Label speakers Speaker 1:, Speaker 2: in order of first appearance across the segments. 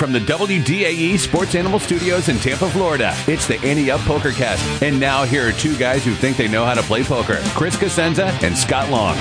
Speaker 1: from the WDAE Sports Animal Studios in Tampa, Florida. It's the Ante Up PokerCast. And now here are two guys who think they know how to play poker, Chris Cosenza and Scott Long.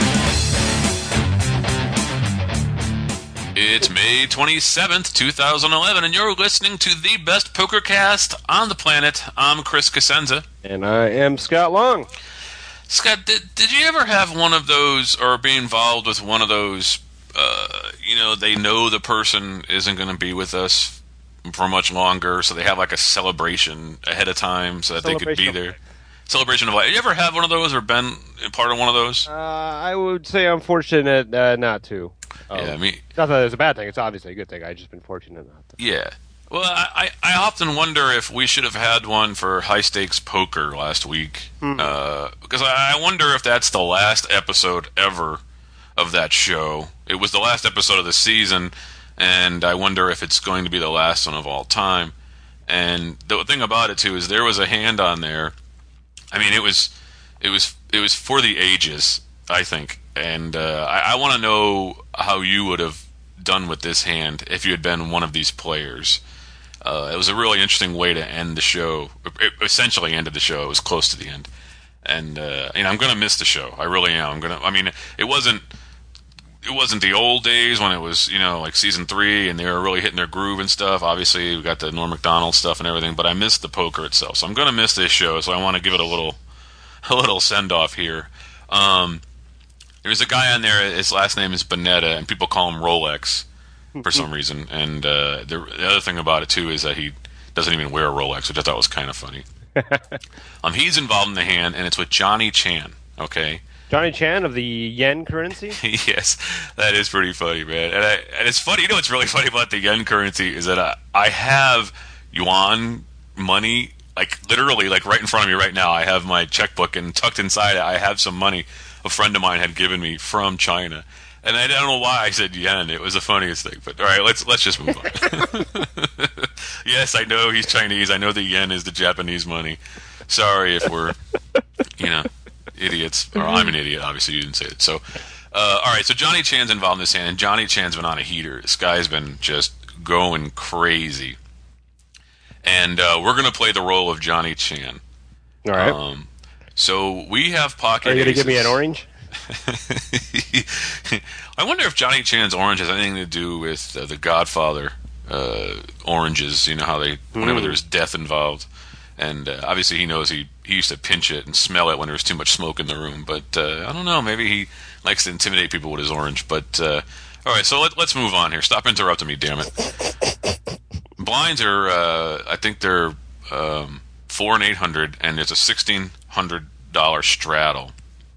Speaker 2: It's May 27th, 2011, and you're listening to the best PokerCast on the planet. I'm Chris Cosenza.
Speaker 3: And I am Scott Long.
Speaker 2: Scott, did you ever have one of those, or be involved with one of those, they know the person isn't going to be with us for much longer, so they have like a celebration ahead of time so that they could be there? Celebration of life. You ever have one of those or been part of one of those?
Speaker 3: I would say I'm fortunate not to.
Speaker 2: Yeah,
Speaker 3: not that it's a bad thing. It's obviously a good thing. I've just been fortunate not to.
Speaker 2: Yeah. Well, I often wonder if we should have had one for High Stakes Poker last week. Because I wonder if that's the last episode ever of that show. It was the last episode of the season, and I wonder if it's going to be the last one of all time. And the thing about it, too, is there was a hand on there. I mean, it was for the ages, I think. And I want to know how you would have done with this hand if you had been one of these players. It was a really interesting way to end the show. It essentially ended the show. It was close to the end. And I'm going to miss the show. I really am. It wasn't the old days when it was, like season 3 and they were really hitting their groove and stuff. Obviously, we got the Norm Macdonald stuff and everything, but I missed the poker itself. So I'm going to miss this show, so I want to give it a little send-off here. There's a guy on there, his last name is Bonetta, and people call him Rolex for some reason. And the other thing about it, too, is that he doesn't even wear a Rolex, which I thought was kind of funny. He's involved in the hand, and it's with Johnny Chan, okay?
Speaker 3: Johnny Chan of the yen currency?
Speaker 2: Yes, that is pretty funny, man. And it's funny, what's really funny about the yen currency is that I have yuan money, literally, right in front of me right now. I have my checkbook, and tucked inside it, I have some money a friend of mine had given me from China. And I don't know why I said yen. It was the funniest thing. But all right, let's just move on. Yes, I know he's Chinese. I know the yen is the Japanese money. Sorry if we're, idiots. Or I'm an idiot. Obviously, you didn't say it. So, all right. So Johnny Chan's involved in this hand, and Johnny Chan's been on a heater. This guy's been just going crazy. And we're going to play the role of Johnny Chan.
Speaker 3: All right.
Speaker 2: So we have pocket.
Speaker 3: Are you going to give me an orange?
Speaker 2: I wonder if Johnny Chan's orange has anything to do with the Godfather oranges. You know how whenever there's death involved, and obviously he knows he used to pinch it and smell it when there was too much smoke in the room. But I don't know. Maybe he likes to intimidate people with his orange. But all right, so let's move on here. Stop interrupting me, damn it. Blinds are I think they're 4 and 800, and there's a $1,600 straddle.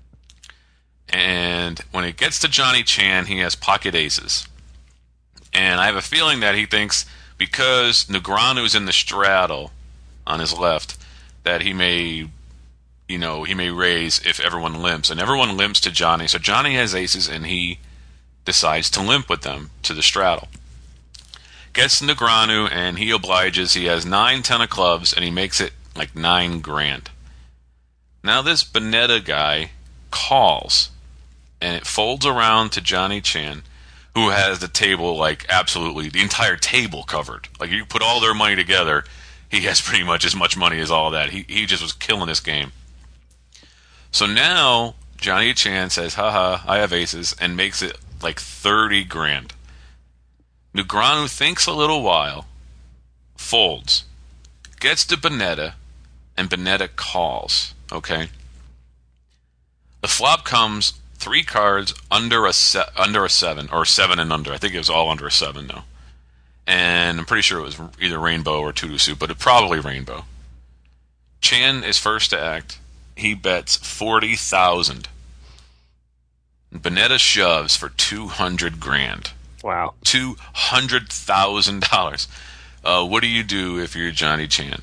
Speaker 2: And when it gets to Johnny Chan, he has pocket aces. And I have a feeling that he thinks because Negreanu's in the straddle on his left, that he may raise if everyone limps. And everyone limps to Johnny. So Johnny has aces, and he decides to limp with them to the straddle. Gets Negreanu, and he obliges. He has 9-10 of clubs, and he makes it like $9,000. Now this Bonetta guy calls, and it folds around to Johnny Chan, who has the table, absolutely, the entire table covered. You put all their money together, he has pretty much as much money as all that. He just was killing this game. So now, Johnny Chan says, haha, I have aces, and makes it $30,000. Negreanu thinks a little while, folds, gets to Bonetta, and Bonetta calls, okay? The flop comes 3 cards under a 7, or 7 and under. I think it was all under a 7, though. And I'm pretty sure it was either rainbow or two-to suit, but it probably rainbow. Chan is first to act. He bets 40,000. Bonetta shoves for $200,000.
Speaker 3: Wow.
Speaker 2: $200,000. What do you do if you're Johnny Chan?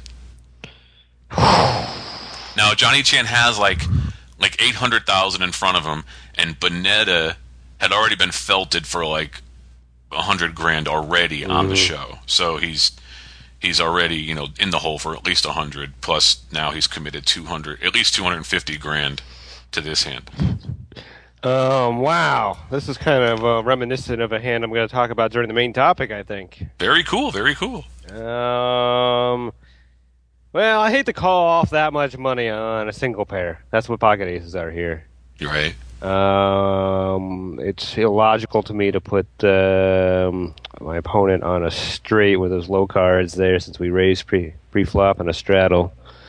Speaker 2: Now, Johnny Chan has like 800,000 in front of him, and Bonetta had already been felted for $100,000 already on the show. So he's already in the hole for at least 100. Plus now he's committed at least $250,000 to this hand.
Speaker 3: Wow. This is kind of reminiscent of a hand I'm going to talk about during the main topic, I think.
Speaker 2: Very cool, very cool.
Speaker 3: Well, I hate to call off that much money on a single pair. That's what pocket aces are here.
Speaker 2: You're right.
Speaker 3: It's illogical to me to put my opponent on a straight with those low cards there since we raised pre-flop and a straddle.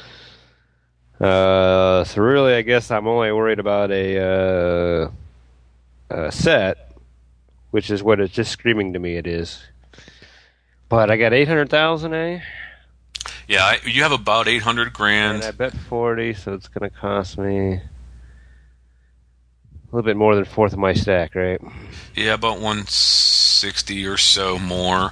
Speaker 3: So really, I guess I'm only worried about a set, which is what it's just screaming to me it is. But I got 800,000, eh?
Speaker 2: Yeah, you have about 800 grand.
Speaker 3: And I bet 40, so it's going to cost me a little bit more than a fourth of my stack, right?
Speaker 2: Yeah, about 160 or so more.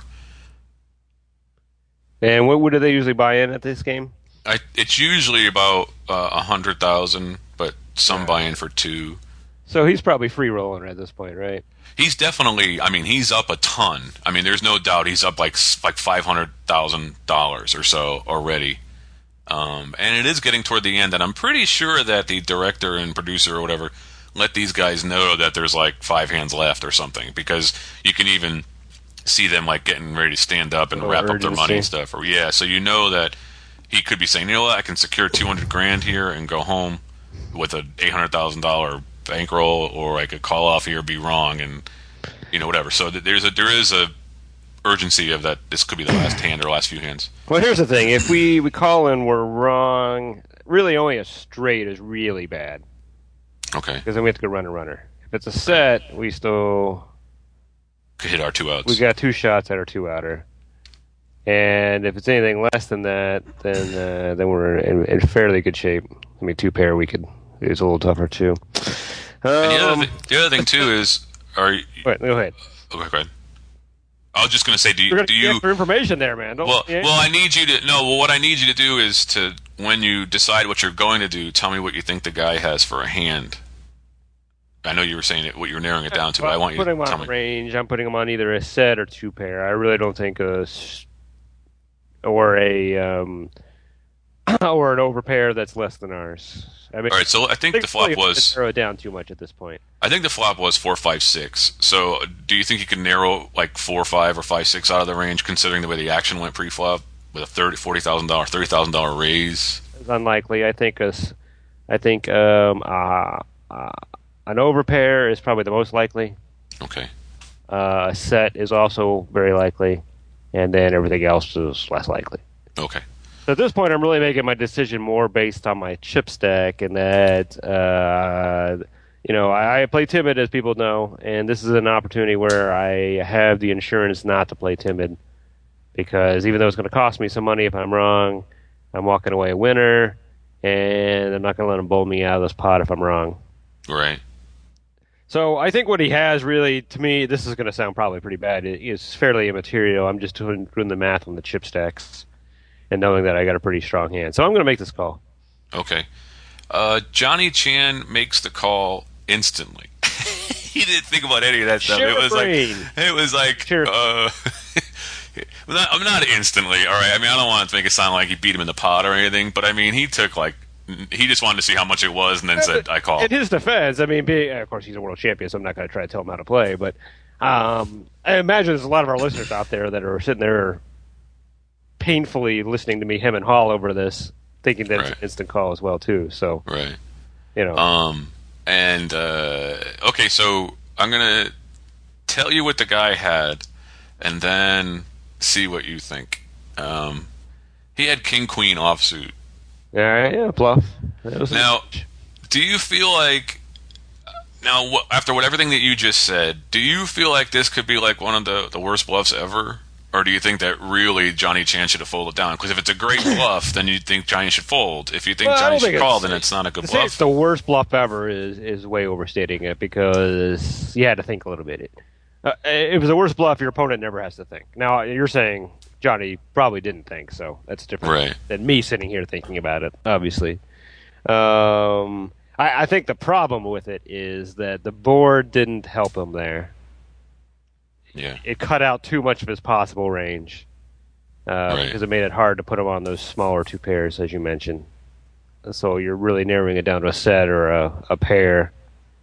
Speaker 3: And what do they usually buy in at this game?
Speaker 2: It's usually about 100,000, but some buy in for 2.
Speaker 3: So he's probably free rolling at this point, right?
Speaker 2: He's definitely. I mean, he's up a ton. I mean, there's no doubt he's up like $500,000 or so already. And it is getting toward the end, and I'm pretty sure that the director and producer or whatever let these guys know that there's like 5 hands left or something, because you can even see them like getting ready to stand up and wrap up their money and stuff. Or so you know that he could be saying, you know what, I can secure 200 grand here and go home with a $800,000 bankroll, or I could call off here, be wrong, and whatever. So there is a urgency of that. This could be the last hand or last few hands.
Speaker 3: Well, here's the thing: if we call and we're wrong, really only a straight is really bad.
Speaker 2: Okay.
Speaker 3: Because then we have to go runner. If it's a set, we still
Speaker 2: could hit our 2 outs.
Speaker 3: We got 2 shots at our 2 outer. And if it's anything less than that, then we're in fairly good shape. I mean, 2 pair we could. It's a little tougher too.
Speaker 2: And the other thing too is,
Speaker 3: Wait, go ahead.
Speaker 2: Okay, go ahead. I was just going to say, do you
Speaker 3: get for information there, man?
Speaker 2: I need you to what I need you to do is to, when you decide what you're going to do, tell me what you think the guy has for a hand. I know you were saying what you were narrowing it down to, but I want you to tell me.
Speaker 3: Putting him on range. I'm putting him on either a set or 2 pair. I really don't think or an overpair that's less than ours. I mean,
Speaker 2: all right, so I think the flop was
Speaker 3: narrow it down too much at this point.
Speaker 2: I think the flop was 4-5-6. So, do you think you can narrow like 4-5 or 5-6 out of the range, considering the way the action went pre-flop with a $40,000, $30,000 raise?
Speaker 3: It's unlikely. I think an overpair is probably the most likely.
Speaker 2: Okay.
Speaker 3: A set is also very likely, and then everything else is less likely.
Speaker 2: Okay.
Speaker 3: So at this point, I'm really making my decision more based on my chip stack, and that I play timid, as people know, and this is an opportunity where I have the insurance not to play timid, because even though it's going to cost me some money if I'm wrong, I'm walking away a winner, and I'm not going to let them bowl me out of this pot if I'm wrong.
Speaker 2: Right.
Speaker 3: So I think what he has really, to me, this is going to sound probably pretty bad. It is fairly immaterial. I'm just doing the math on the chip stacks and knowing that I got a pretty strong hand. So I'm going to make this call.
Speaker 2: Okay. Johnny Chan makes the call instantly. He didn't think about any of that stuff. It was like I'm not instantly, all right? I mean, I don't want to make it sound like he beat him in the pot or anything, but I mean, he just wanted to see how much it was and then said, I call.
Speaker 3: In his defense, I mean, of course, he's a world champion, so I'm not going to try to tell him how to play, but I imagine there's a lot of our listeners out there that are sitting there painfully listening to me hem and haw over this, thinking that it's an instant call as well, too. So,
Speaker 2: right.
Speaker 3: Okay,
Speaker 2: so I'm going to tell you what the guy had and then see what you think. He had king-queen offsuit.
Speaker 3: Yeah, bluff.
Speaker 2: Now, do you feel like, after everything that you just said, do you feel like this could be like one of the worst bluffs ever? Or do you think that really Johnny Chan should have folded down? Because if it's a great bluff, then you think Johnny should fold. If you think Johnny should call, then it's not a good bluff.
Speaker 3: It's the worst bluff ever is way overstating it, because you had to think a little bit. If it was the worst bluff, your opponent never has to think. Now, you're saying Johnny probably didn't think, so that's different than me sitting here thinking about it, obviously. I think the problem with it is that the board didn't help him there.
Speaker 2: Yeah.
Speaker 3: It cut out too much of his possible range because it made it hard to put him on those smaller 2 pairs, as you mentioned. So you're really narrowing it down to a set or a pair.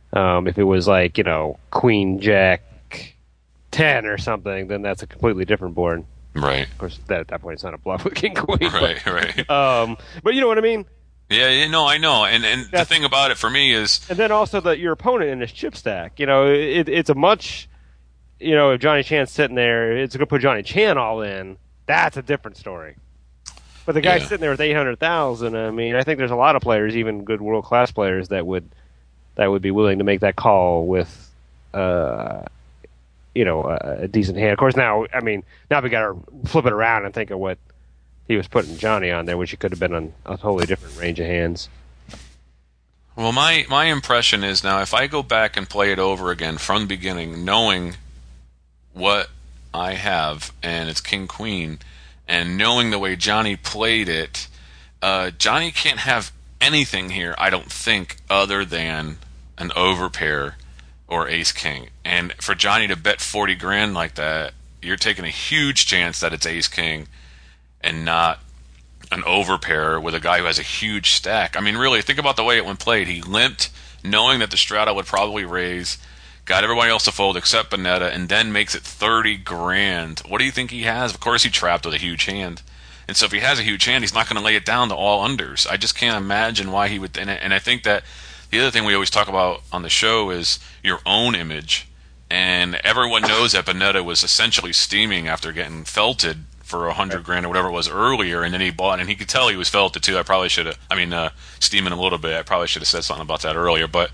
Speaker 3: If it was like, Queen Jack 10 or something, then that's a completely different board.
Speaker 2: Right.
Speaker 3: Of course, at that point, it's not a bluff with King Queen.
Speaker 2: Right,
Speaker 3: but,
Speaker 2: right.
Speaker 3: But you know what I mean?
Speaker 2: Yeah, no, I know. And the thing about it for me is...
Speaker 3: And then also your opponent in his chip stack. It's a much... if Johnny Chan's sitting there, it's going to put Johnny Chan all in. That's a different story. But the guy sitting there with 800,000, I mean, I think there's a lot of players, even good world-class players, that would be willing to make that call with... a decent hand. Of course, now we got to flip it around and think of what he was putting Johnny on there, which he could have been on a totally different range of hands.
Speaker 2: Well, my impression is now, if I go back and play it over again from the beginning, knowing what I have, and it's King Queen, and knowing the way Johnny played it, Johnny can't have anything here, I don't think, other than an overpair or ace king. And for Johnny to bet 40 grand like that, you're taking a huge chance that it's ace king and not an overpair with a guy who has a huge stack. I mean, really, think about the way it went played. He limped, knowing that the Strata would probably raise, got everybody else to fold except Bonetta, and then makes it 30 grand. What do you think he has? Of course he trapped with a huge hand. And so if he has a huge hand, he's not going to lay it down to all unders. I just can't imagine why he would. And I think that the other thing we always talk about on the show is your own image. And everyone knows that Bonetta was essentially steaming after getting felted for 100 grand or whatever it was earlier, and then he bought, and he could tell he was felted too. I probably should have, steaming a little bit. I probably should have said something about that earlier. But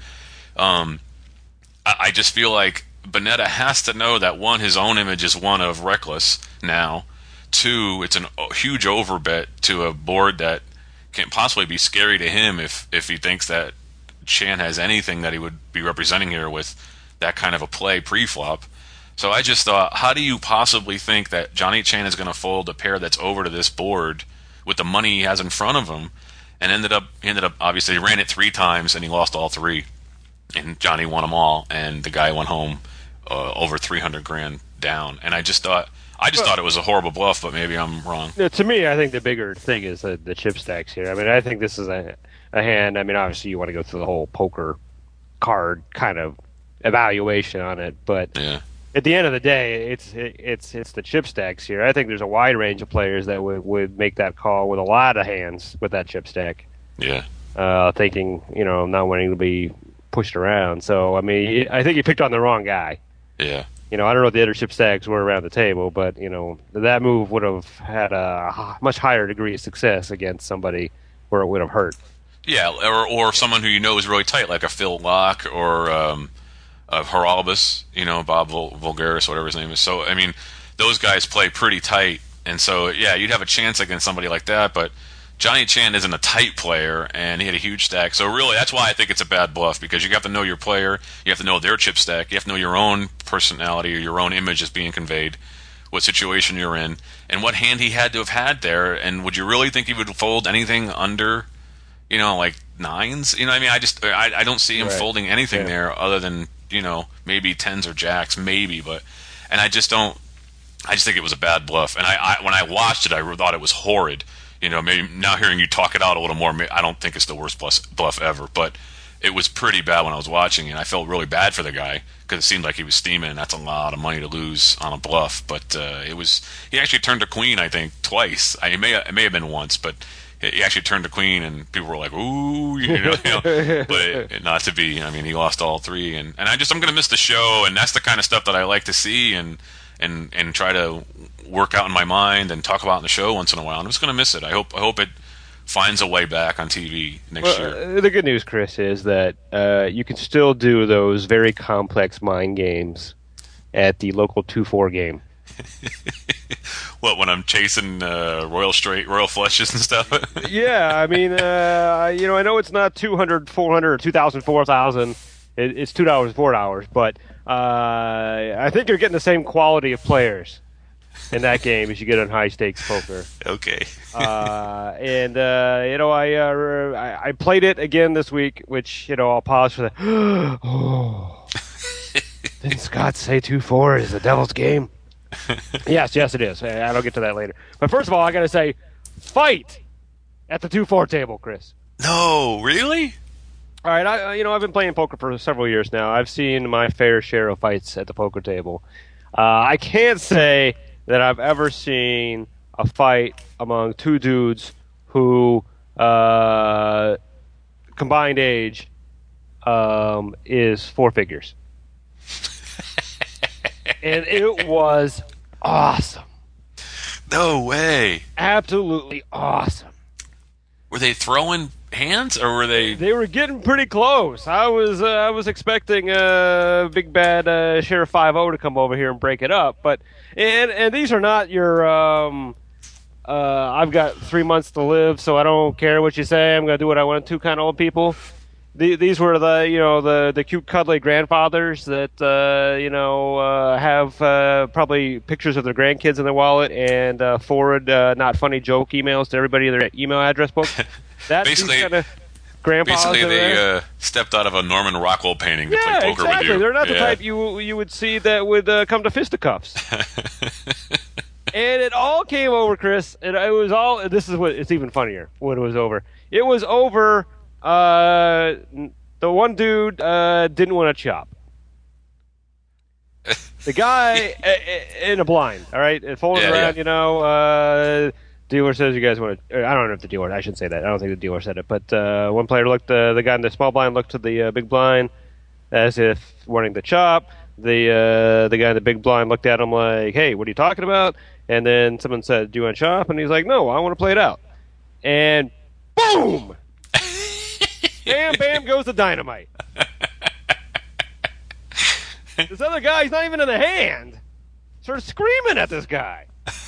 Speaker 2: I just feel like Bonetta has to know that, one, his own image is one of reckless now. Two, it's a huge overbet to a board that can't possibly be scary to him if he thinks that Chan has anything that he would be representing here with that kind of a play pre-flop. So I just thought, how do you possibly think that Johnny Chan is going to fold a pair that's over to this board with the money he has in front of him? And ended up obviously, he ran it 3 times and he lost all 3. And Johnny won them all, and the guy went home over 300 grand down. And I just thought it was a horrible bluff, but maybe I'm wrong.
Speaker 3: To me, I think the bigger thing is the chip stacks here. I mean, I think this is a hand. I mean, obviously you want to go through the whole poker card kind of evaluation on it, but
Speaker 2: yeah.
Speaker 3: At the end of the day, it's the chip stacks here. I think there's a wide range of players that would make that call with a lot of hands with that chip stack.
Speaker 2: Yeah.
Speaker 3: Thinking, not wanting to be pushed around. So, I mean, I think you picked on the wrong guy.
Speaker 2: Yeah.
Speaker 3: I don't know what the other chip stacks were around the table, but, that move would have had a much higher degree of success against somebody where it would have hurt.
Speaker 2: Yeah, or someone who is really tight, like a Phil Locke or Haralbus, Bob Vulgaris, whatever his name is. So, I mean, those guys play pretty tight. And so, yeah, you'd have a chance against somebody like that. But Johnny Chan isn't a tight player, and he had a huge stack. So, really, that's why I think it's a bad bluff, because you have to know your player. You have to know their chip stack. You have to know your own personality or your own image is being conveyed, what situation you're in, and what hand he had to have had there. And would you really think he would fold anything under, like 9s? I don't see him folding anything there other than, maybe 10s or jacks, maybe, and I just think it was a bad bluff. And I when I watched it, I thought it was horrid. Maybe now hearing you talk it out a little more, I don't think it's the worst bluff ever, but it was pretty bad when I was watching it. I felt really bad for the guy because it seemed like he was steaming, and that's a lot of money to lose on a bluff. But he actually turned to queen, I think, twice. It may have been once, but he actually turned to queen, and people were like, "Ooh," but not to be. I mean, he lost all 3, and I'm going to miss the show, and that's the kind of stuff that I like to see and try to work out in my mind and talk about in the show once in a while. I'm just going to miss it. I hope it finds a way back on TV next year.
Speaker 3: The good news, Chris, is that you can still do those very complex mind games at the local 2-4 game.
Speaker 2: What, when I'm chasing royal flushes and stuff?
Speaker 3: Yeah, I mean, I know it's not 200, 400, or 2,000, 4,000. It's $2, $4, but I think you're getting the same quality of players in that game as you get on high stakes poker.
Speaker 2: Okay.
Speaker 3: I played it again this week, which I'll pause for that. Oh, didn't Scott say 2-4 is the devil's game? Yes, it is. I'll get to that later. But first of all, I got to say, fight at the 2-4 table, Chris.
Speaker 2: No, really?
Speaker 3: All right, I've been playing poker for several years now. I've seen my fair share of fights at the poker table. I can't say that I've ever seen a fight among two dudes who combined age is 4 figures. And it was awesome.
Speaker 2: No way.
Speaker 3: Absolutely awesome.
Speaker 2: Were they throwing hands, or were they?
Speaker 3: They were getting pretty close. I was expecting big bad Sheriff 5-0 to come over here and break it up, but and these are not your I've got 3 months to live, so I don't care what you say. I'm gonna do what I want to kind of old people. These were the cute cuddly grandfathers that have probably pictures of their grandkids in their wallet and forward not funny joke emails to everybody in their email address book. That's
Speaker 2: basically
Speaker 3: kind of grandpas.
Speaker 2: Basically, they stepped out of a Norman Rockwell painting to play poker
Speaker 3: exactly.
Speaker 2: with you.
Speaker 3: They're not the type you would see that would come to fisticuffs. And it all came over, Chris. And it was all. This is what it's even funnier when it was over. It was over. The one dude didn't want to chop. The guy in a blind, all right, folding around, dealer says you guys want to. I don't know if the dealer. I shouldn't say that. I don't think the dealer said it. But one player looked. The guy in the small blind looked to the big blind as if wanting to chop. The guy in the big blind looked at him like, "Hey, what are you talking about?" And then someone said, "Do you want to chop?" And he's like, "No, I want to play it out." And boom. Bam, bam goes the dynamite. This other guy, he's not even in the hand, starts screaming at this guy.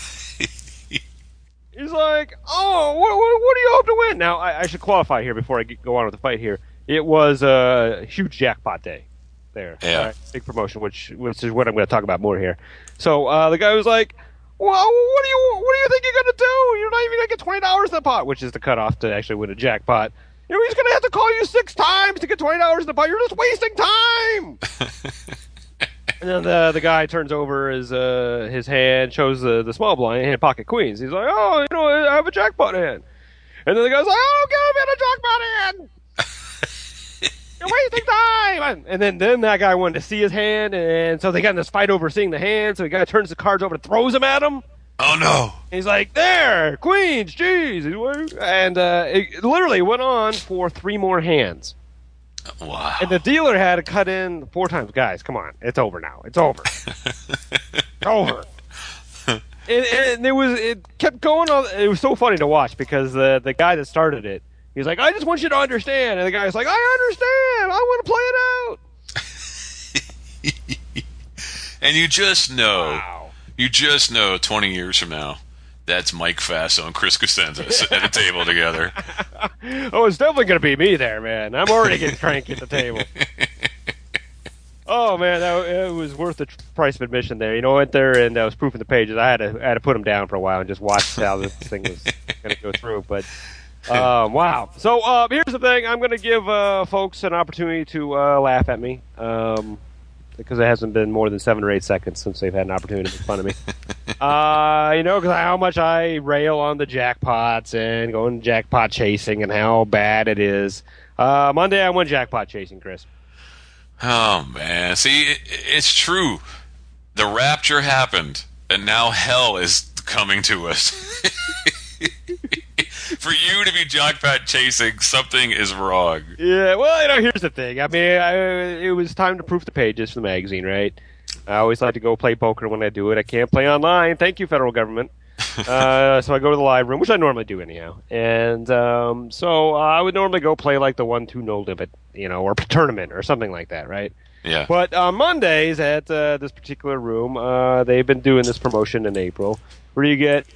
Speaker 3: He's like, "Oh, what do you hope to win?" Now, I should qualify here before I go on with the fight here. It was a huge jackpot day there.
Speaker 2: Yeah.
Speaker 3: Right? Big promotion, which is what I'm going to talk about more here. So the guy was like, "Well, what do you think you're going to do? You're not even going to get $20 in the pot," which is the cutoff to actually win a jackpot. He's going to have to call you 6 times to get $20 in the pot. You're just wasting time. And then the guy turns over his hand, shows the small blind hand, pocket queens. He's like, "Oh, I have a jackpot hand." And then the guy's like, "Oh, give me a jackpot hand. You're wasting time." And then that guy wanted to see his hand, and so they got in this fight over seeing the hand. So the guy turns the cards over and throws them at him.
Speaker 2: Oh no!
Speaker 3: He's like, "There, queens, jeez," and it literally went on for 3 more hands.
Speaker 2: Wow!
Speaker 3: And the dealer had to cut in 4 times. Guys, come on, it's over now. It's over. It's over. And it kept going on. It was so funny to watch because the guy that started it, he's like, "I just want you to understand," and the guy's like, "I understand. I want to play it out."
Speaker 2: And you just know.
Speaker 3: Wow.
Speaker 2: You just know 20 years from now, that's Mike Faso and Chris Cosenza sitting at a table together.
Speaker 3: Oh, it's definitely going to be me there, man. I'm already getting cranky at the table. Oh, man, it was worth the price of admission there. I went there and I was proofing the pages. I had to put them down for a while and just watch how this thing was going to go through. But, wow. So here's the thing. I'm going to give folks an opportunity to laugh at me. Because it hasn't been more than 7 or 8 seconds since they've had an opportunity to make fun of me. Because how much I rail on the jackpots and going jackpot chasing and how bad it is. Monday I went jackpot chasing, Chris.
Speaker 2: Oh, man. See, it's true. The rapture happened, and now hell is coming to us. For you to be jackpot chasing, something is wrong.
Speaker 3: Yeah, well, here's the thing. I mean, it was time to proof the pages for the magazine, right? I always like to go play poker when I do it. I can't play online. Thank you, federal government. So I go to the live room, which I normally do anyhow. And so I would normally go play like the 1-2 no limit, or tournament or something like that, right?
Speaker 2: Yeah.
Speaker 3: But on Mondays at this particular room, they've been doing this promotion in April where you get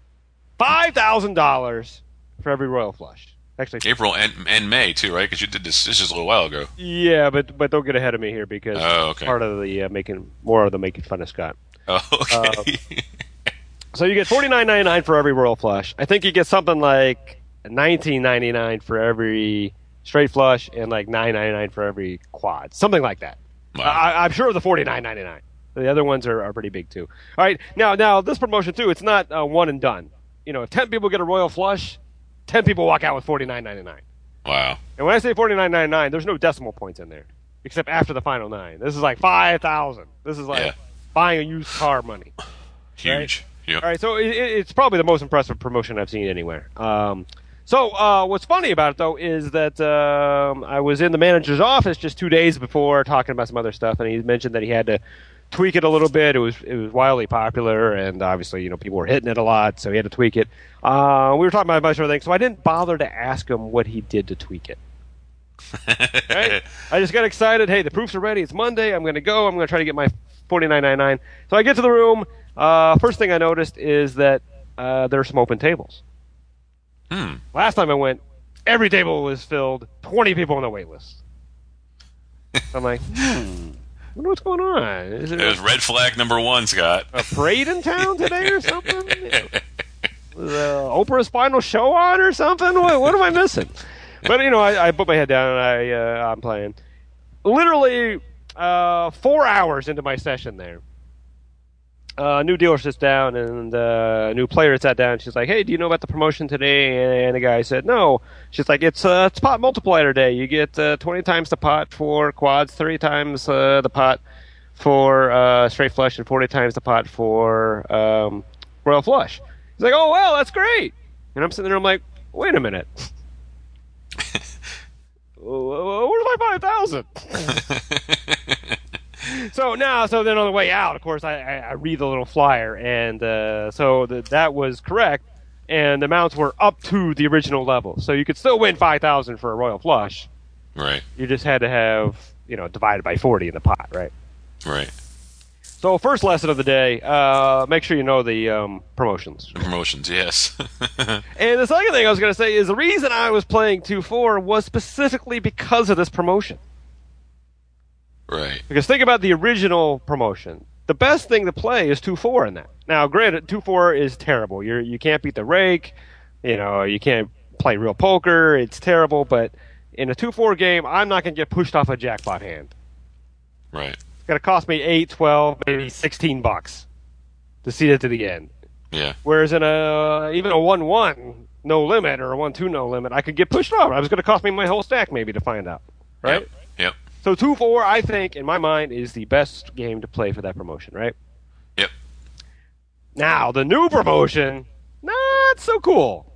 Speaker 3: $5,000 for every royal flush. Actually,
Speaker 2: April and May too, right? Because you did this just a little while ago.
Speaker 3: Yeah, but don't get ahead of me here because part of the making fun of Scott.
Speaker 2: Oh, okay.
Speaker 3: So you get $49.99 for every royal flush. I think you get something like $19.99 for every straight flush and like $9.99 for every quad, something like that.
Speaker 2: Wow.
Speaker 3: I'm sure of the $49.99. The other ones are pretty big too. All right, now this promotion too. It's not one and done. If 10 people get a royal flush, 10 people walk out with $49.99.
Speaker 2: Wow.
Speaker 3: And when I say $49.99, there's no decimal points in there, except after the final 9. This is like $5,000. This is like buying a used car money.
Speaker 2: Huge.
Speaker 3: Right?
Speaker 2: Yep.
Speaker 3: All right, so it's probably the most impressive promotion I've seen anywhere. So what's funny about it, though, is that I was in the manager's office just 2 days before talking about some other stuff, and he mentioned that he had to tweak it a little bit. It was wildly popular, and obviously, people were hitting it a lot, so he had to tweak it. We were talking about a bunch of other things, so I didn't bother to ask him what he did to tweak it. Right? I just got excited. Hey, the proofs are ready. It's Monday. I'm going to go. I'm going to try to get my $49.99. So I get to the room. First thing I noticed is that there are some open tables. Last time I went, every table was filled, 20 people on the wait list. I'm like, I wonder what's going on. Is
Speaker 2: it was red flag number 1, Scott.
Speaker 3: A parade in town today or something? Oprah's final show on or something? What am I missing? But, I put my head down and I'm playing. Literally 4 hours into my session there, a new dealer sits down, and a new player sat down. She's like, hey, do you know about the promotion today? And the guy said, no. She's like, it's pot multiplier day. You get 20 times the pot for quads, 30 times the pot for straight flush, and 40 times the pot for royal flush. He's like, oh, well, that's great. And I'm sitting there, I'm like, wait a minute. Where's my 5,000? So then on the way out, of course, I read the little flyer, and that was correct, and the amounts were up to the original level. So you could still win 5,000 for a royal flush.
Speaker 2: Right.
Speaker 3: You just had to have, divided by 40 in the pot, right?
Speaker 2: Right.
Speaker 3: So first lesson of the day, make sure you know the promotions.
Speaker 2: The promotions, yes.
Speaker 3: And the second thing I was going to say is the reason I was playing 2-4 was specifically because of this promotion.
Speaker 2: Right.
Speaker 3: Because think about the original promotion. The best thing to play is 2-4 in that. Now, granted, 2-4 is terrible. You can't beat the rake. You can't play real poker. It's terrible. But in a 2-4 game, I'm not going to get pushed off a jackpot hand.
Speaker 2: Right.
Speaker 3: It's going to cost me $8, $12, maybe $16 to see it to the end.
Speaker 2: Yeah.
Speaker 3: Whereas in even a 1-1 no limit or a 1-2 no limit, I could get pushed off. It was going to cost me my whole stack maybe to find out. Right?
Speaker 2: Yep.
Speaker 3: So 2-4, I think, in my mind, is the best game to play for that promotion, right?
Speaker 2: Yep.
Speaker 3: Now, the new promotion, not so cool.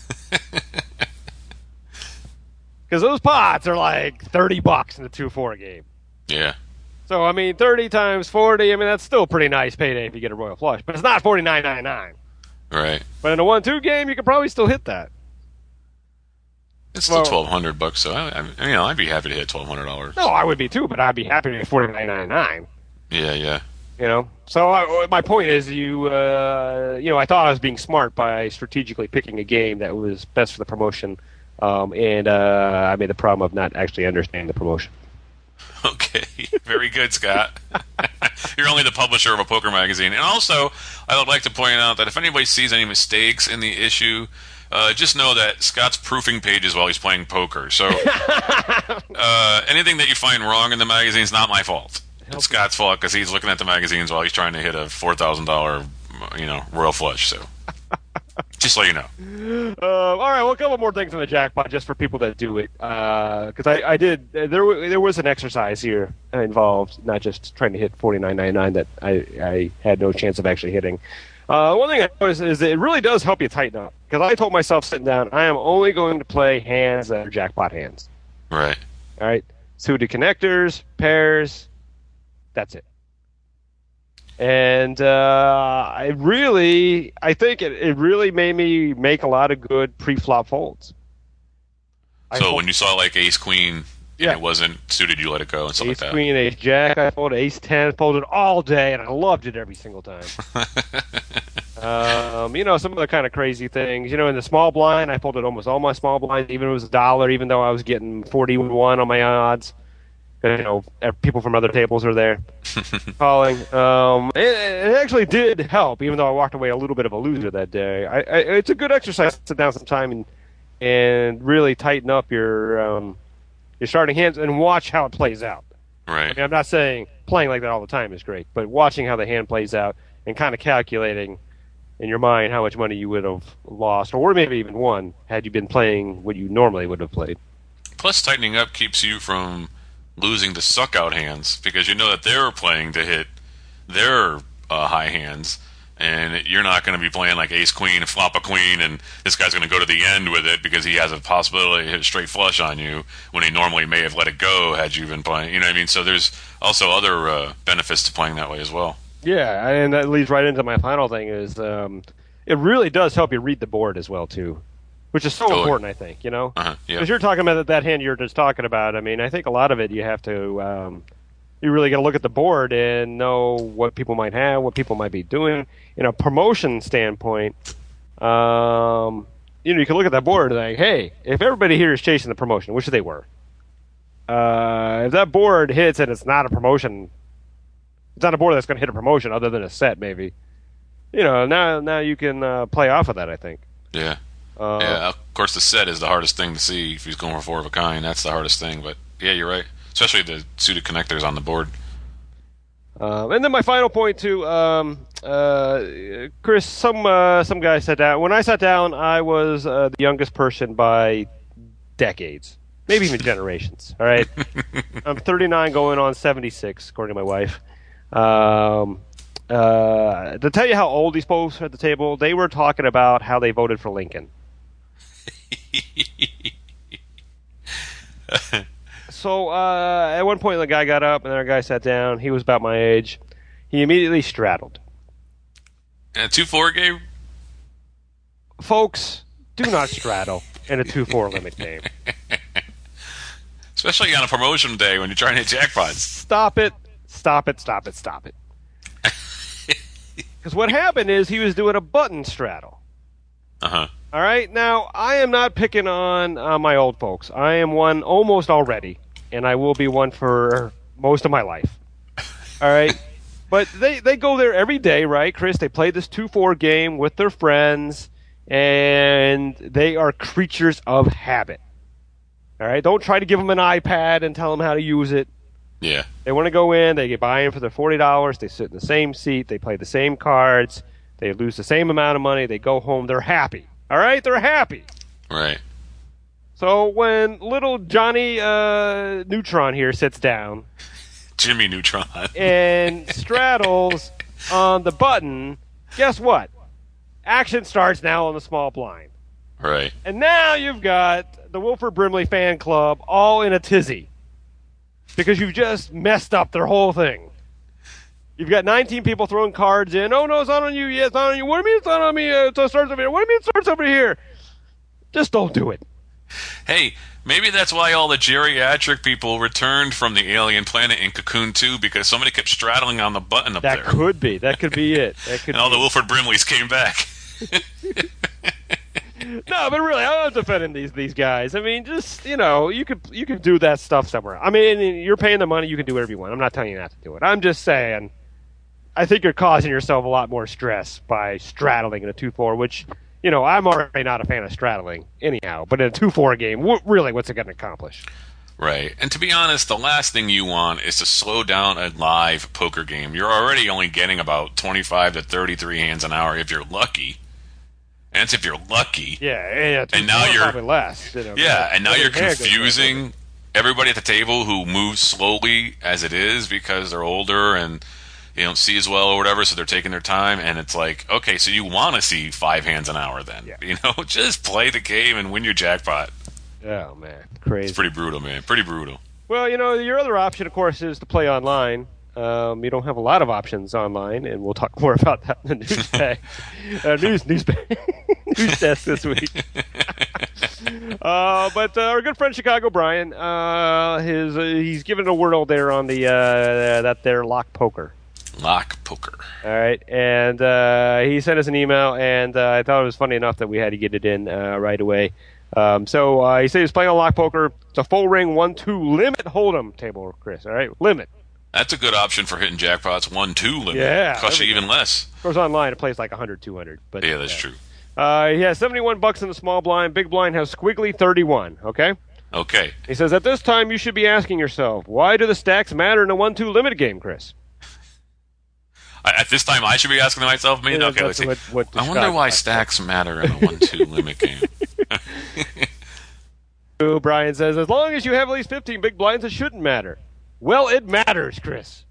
Speaker 3: Because those pots are like $30 in the 2-4 game.
Speaker 2: Yeah.
Speaker 3: So, 30 times 40, that's still pretty nice payday if you get a royal flush. But it's not $49.99.
Speaker 2: Right.
Speaker 3: But in a 1-2 game, you could probably still hit that.
Speaker 2: It's still $1,200, so I'd be happy to hit $1,200.
Speaker 3: No, I would be too, but I'd be happy to get $49.99.
Speaker 2: Yeah.
Speaker 3: So my point is, I thought I was being smart by strategically picking a game that was best for the promotion, and I made the problem of not actually understanding the promotion.
Speaker 2: Okay, very good, Scott. You're only the publisher of a poker magazine. And also, I would like to point out that if anybody sees any mistakes in the issue, just know that Scott's proofing pages while he's playing poker. So anything that you find wrong in the magazine is not my fault. It's Scott's fault because he's looking at the magazines while he's trying to hit a $4,000, royal flush. So just so you know.
Speaker 3: All right, well, a couple more things on the jackpot just for people that do it. Because I did. There was an exercise here involved, not just trying to hit $49.99 that I had no chance of actually hitting. One thing I noticed is that it really does help you tighten up. Because I told myself sitting down, I am only going to play hands that are jackpot hands.
Speaker 2: Right.
Speaker 3: All right. Suited connectors, pairs, that's it. And I think it really made me make a lot of good pre-flop folds.
Speaker 2: So when you saw like ace queen and it wasn't suited, you let it go and stuff like that.
Speaker 3: Ace queen, ace jack, I folded ace 10, folded all day, and I loved it every single time. Some other kind of crazy things. In the small blind, I folded almost all my small blinds, even if it was $1, even though I was getting 41 on my odds. People from other tables are there calling. It actually did help, even though I walked away a little bit of a loser that day. It's a good exercise to sit down sometime and really tighten up your starting hands and watch how it plays out.
Speaker 2: Right.
Speaker 3: I'm not saying playing like that all the time is great, but watching how the hand plays out and kind of calculating in your mind how much money you would have lost, or maybe even won, had you been playing what you normally would have played.
Speaker 2: Plus, tightening up keeps you from losing to suck out hands because you know that they're playing to hit their high hands, and you're not going to be playing like ace queen and flop a queen, and this guy's going to go to the end with it because he has a possibility to hit a straight flush on you when he normally may have let it go had you been playing. You know what I mean? So there's also other benefits to playing that way as well.
Speaker 3: Yeah, and that leads right into my final thing is it really does help you read the board as well too, which is so important, I think. You know, because you're talking about that hand you're just talking about. I mean, I think a lot of it you have to. You really got to look at the board and know what people might have, what people might be doing. In a promotion standpoint, you can look at that board and think, hey, if everybody here is chasing the promotion, which they were, if that board hits and it's not a promotion, it's not a board that's going to hit a promotion other than a set, maybe. Now you can play off of that, I think.
Speaker 2: Yeah. Of course, the set is the hardest thing to see if he's going for 4 of a kind. That's the hardest thing. But, yeah, you're right. Especially the suited connectors on the board.
Speaker 3: And then my final point too, Chris. Some guy sat down. When I sat down, I was the youngest person by decades, maybe even generations. All right, I'm 39, going on 76, according to my wife. To tell you how old these folks at the table, they were talking about how they voted for Lincoln. So at one point, the guy got up, and then our guy sat down. He was about my age. He immediately straddled.
Speaker 2: And a 2-4 game?
Speaker 3: Folks, do not straddle in a 2-4 limit game.
Speaker 2: Especially on a promotion day when you're trying to hit jackpots.
Speaker 3: Stop it. Stop it. Stop it. Stop it. Because what happened is he was doing a button straddle.
Speaker 2: Uh-huh.
Speaker 3: All right? Now, I am not picking on my old folks. I am one almost already, and I will be one for most of my life. All right? But they go there every day, right, Chris? They play this 2-4 game with their friends, and they are creatures of habit. All right? Don't try to give them an iPad and tell them how to use it.
Speaker 2: Yeah.
Speaker 3: They want to go in, they get buy-in for their $40, they sit in the same seat, they play the same cards, they lose the same amount of money, they go home, they're happy. All right? They're happy.
Speaker 2: Right.
Speaker 3: So when little Johnny Neutron here sits down...
Speaker 2: Jimmy Neutron.
Speaker 3: and straddles on the button, guess what? Action starts now on the small blind.
Speaker 2: Right.
Speaker 3: And now you've got the Wilford Brimley fan club all in a tizzy. Because you've just messed up their whole thing. You've got 19 people throwing cards in. Oh, no, it's not on you. Yeah, it's not on you. What do you mean it's not on me? It starts over here. What do you mean it starts over here? Just don't do it.
Speaker 2: Hey, maybe that's why all the geriatric people returned from the alien planet in Cocoon 2, because somebody kept straddling on the button up there.
Speaker 3: That could be. That could be it. That could
Speaker 2: and all the Wilford Brimleys came back.
Speaker 3: No, but really, I'm not defending these guys. I mean, just, you could do that stuff somewhere. I mean, you're paying the money, you can do whatever you want. I'm not telling you not to do it. I'm just saying, I think you're causing yourself a lot more stress by straddling in a 2-4, which, I'm already not a fan of straddling anyhow. But in a 2-4 game, really, what's it going to accomplish?
Speaker 2: Right. And to be honest, the last thing you want is to slow down a live poker game. You're already only getting about 25 to 33 hands an hour if you're lucky. And it's if you're lucky.
Speaker 3: Yeah,
Speaker 2: and now you're
Speaker 3: probably less.
Speaker 2: And now you're confusing everybody at the table who moves slowly as it is because they're older and they don't see as well or whatever, so they're taking their time. And it's like, okay, so you want to see 5 hands an hour then? Yeah. Just play the game and win your jackpot.
Speaker 3: Oh man, crazy!
Speaker 2: It's pretty brutal, man. Pretty brutal.
Speaker 3: Well, your other option, of course, is to play online. You don't have a lot of options online, and we'll talk more about that in the news bag. News desk this week. But our good friend Chicago Brian, he's given a word there on the that there lock poker.
Speaker 2: Lock poker.
Speaker 3: All right, and he sent us an email, and I thought it was funny enough that we had to get it in right away. So he said he's playing on lock poker. It's a full ring 1-2 limit hold'em table, Chris. All right, limit.
Speaker 2: That's a good option for hitting jackpots. 1-2 limit.
Speaker 3: Yeah.
Speaker 2: Costs you even less.
Speaker 3: Of course, online it plays like 100, 200. But,
Speaker 2: yeah, that's true.
Speaker 3: He has $71 in the small blind. Big blind has squiggly 31. Okay?
Speaker 2: Okay.
Speaker 3: He says, at this time, you should be asking yourself, why do the stacks matter in a 1-2 limit game, Chris?
Speaker 2: At this time, I should be asking myself, maybe? Okay, let's see. I wonder why stacks matter in a 1-2 limit game.
Speaker 3: Brian says, as long as you have at least 15 big blinds, it shouldn't matter. Well, it matters, Chris.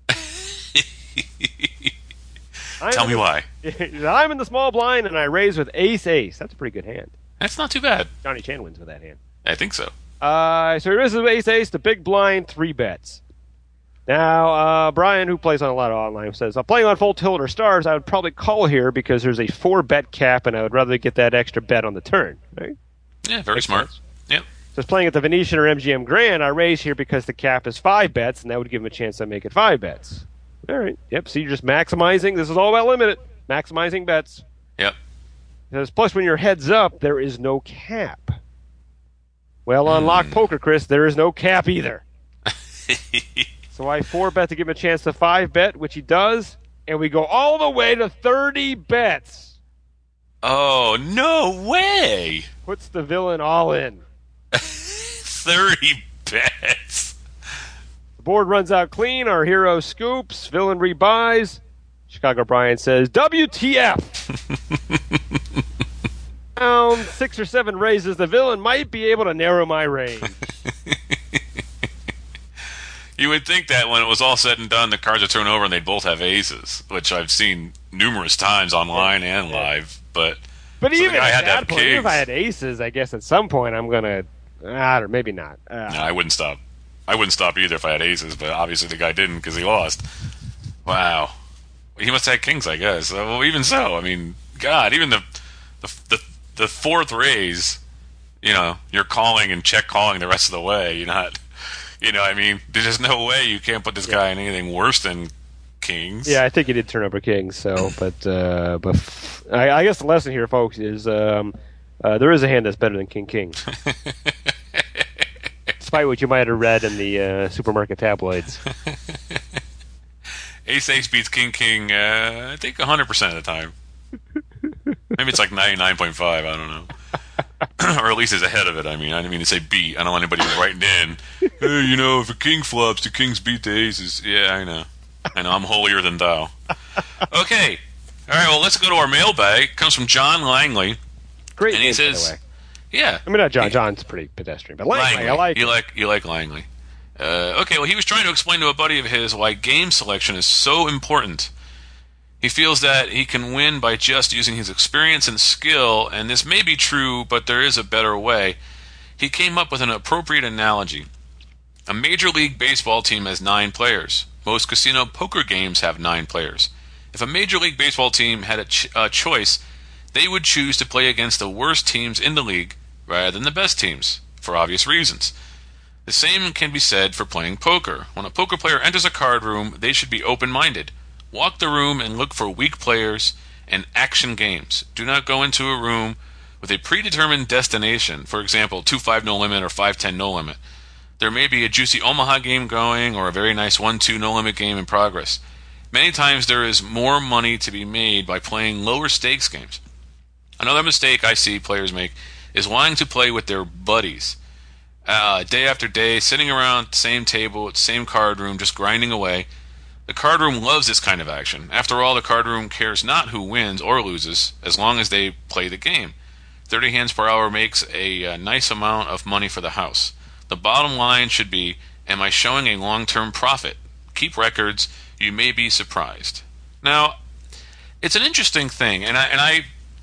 Speaker 2: Tell me why.
Speaker 3: I'm in the small blind, and I raise with ace-ace. That's a pretty good hand.
Speaker 2: That's not too bad.
Speaker 3: Johnny Chan wins with that hand.
Speaker 2: I think so.
Speaker 3: So he raises with ace-ace, the big blind, 3 bets. Now, Brian, who plays on a lot of online, says, I'm playing on full tilt or stars. I would probably call here because there's a 4-bet cap, and I would rather get that extra bet on the turn. Right?
Speaker 2: Yeah, very smart.
Speaker 3: Sense.
Speaker 2: Yep.
Speaker 3: So playing at the Venetian or MGM Grand, I raise here because the cap is 5 bets, and that would give him a chance to make it 5 bets. All right. Yep. So you're just maximizing. This is all about limited. Maximizing bets.
Speaker 2: Yep.
Speaker 3: Because plus, when you're heads up, there is no cap. Well, on Lock Poker, Chris, there is no cap either. So I 4-bet to give him a chance to 5-bet, which he does, and we go all the way to 30 bets.
Speaker 2: Oh, no way!
Speaker 3: Puts the villain all in.
Speaker 2: 30 bets.
Speaker 3: The board runs out clean. Our hero scoops. Villain rebuys. Chicago Brian says, WTF! Round 6 or 7 raises. The villain might be able to narrow my range.
Speaker 2: You would think that when it was all said and done, the cards would turn over and they'd both have aces, which I've seen numerous times online and live. But
Speaker 3: even
Speaker 2: so
Speaker 3: at that point, even if I had aces, I guess at some point I'm going to... or maybe not.
Speaker 2: No, I wouldn't stop. I wouldn't stop either if I had aces, but obviously the guy didn't because he lost. Wow. He must have had kings, I guess. Well, even so, I mean, God, even the fourth raise, you're calling and check calling the rest of the way. You're not... I mean, there's just no way you can't put this guy in anything worse than kings.
Speaker 3: Yeah, I think he did turn over kings. So, but I guess the lesson here, folks, is there is a hand that's better than king. Despite what you might have read in the supermarket tabloids.
Speaker 2: Ace beats king. I think 100% of the time. Maybe it's like 99.5. I don't know. Or at least is ahead of it. I mean, I didn't mean to say beat. I don't want anybody writing in. Hey, if a king flops, the kings beat the aces. Yeah, I know. I'm holier than thou. Okay. All right, well, let's go to our mailbag. It comes from John Langley.
Speaker 3: Great
Speaker 2: and
Speaker 3: name,
Speaker 2: he says,
Speaker 3: by the way.
Speaker 2: Yeah.
Speaker 3: I mean, not John. John's pretty pedestrian. But Langley, I like
Speaker 2: You like Langley. Okay, well, he was trying to explain to a buddy of his why game selection is so important. He feels that he can win by just using his experience and skill, and this may be true, but there is a better way. He came up with an appropriate analogy. A Major League Baseball team has 9 players. Most casino poker games have 9 players. If a Major League Baseball team had a choice, they would choose to play against the worst teams in the league rather than the best teams, for obvious reasons. The same can be said for playing poker. When a poker player enters a card room, they should be open-minded. Walk the room and look for weak players and action games. Do not go into a room with a predetermined destination, for example, 2-5 no limit or 5-10 no limit. There may be a juicy Omaha game going or a very nice 1-2 no limit game in progress. Many times there is more money to be made by playing lower stakes games. Another mistake I see players make is wanting to play with their buddies. Day after day, sitting around the same table, at the same card room, just grinding away. The card room loves this kind of action. After all, the card room cares not who wins or loses, as long as they play the game. 30 hands per hour makes a nice amount of money for the house. The bottom line should be, am I showing a long-term profit? Keep records. You may be surprised. Now, it's an interesting thing, and I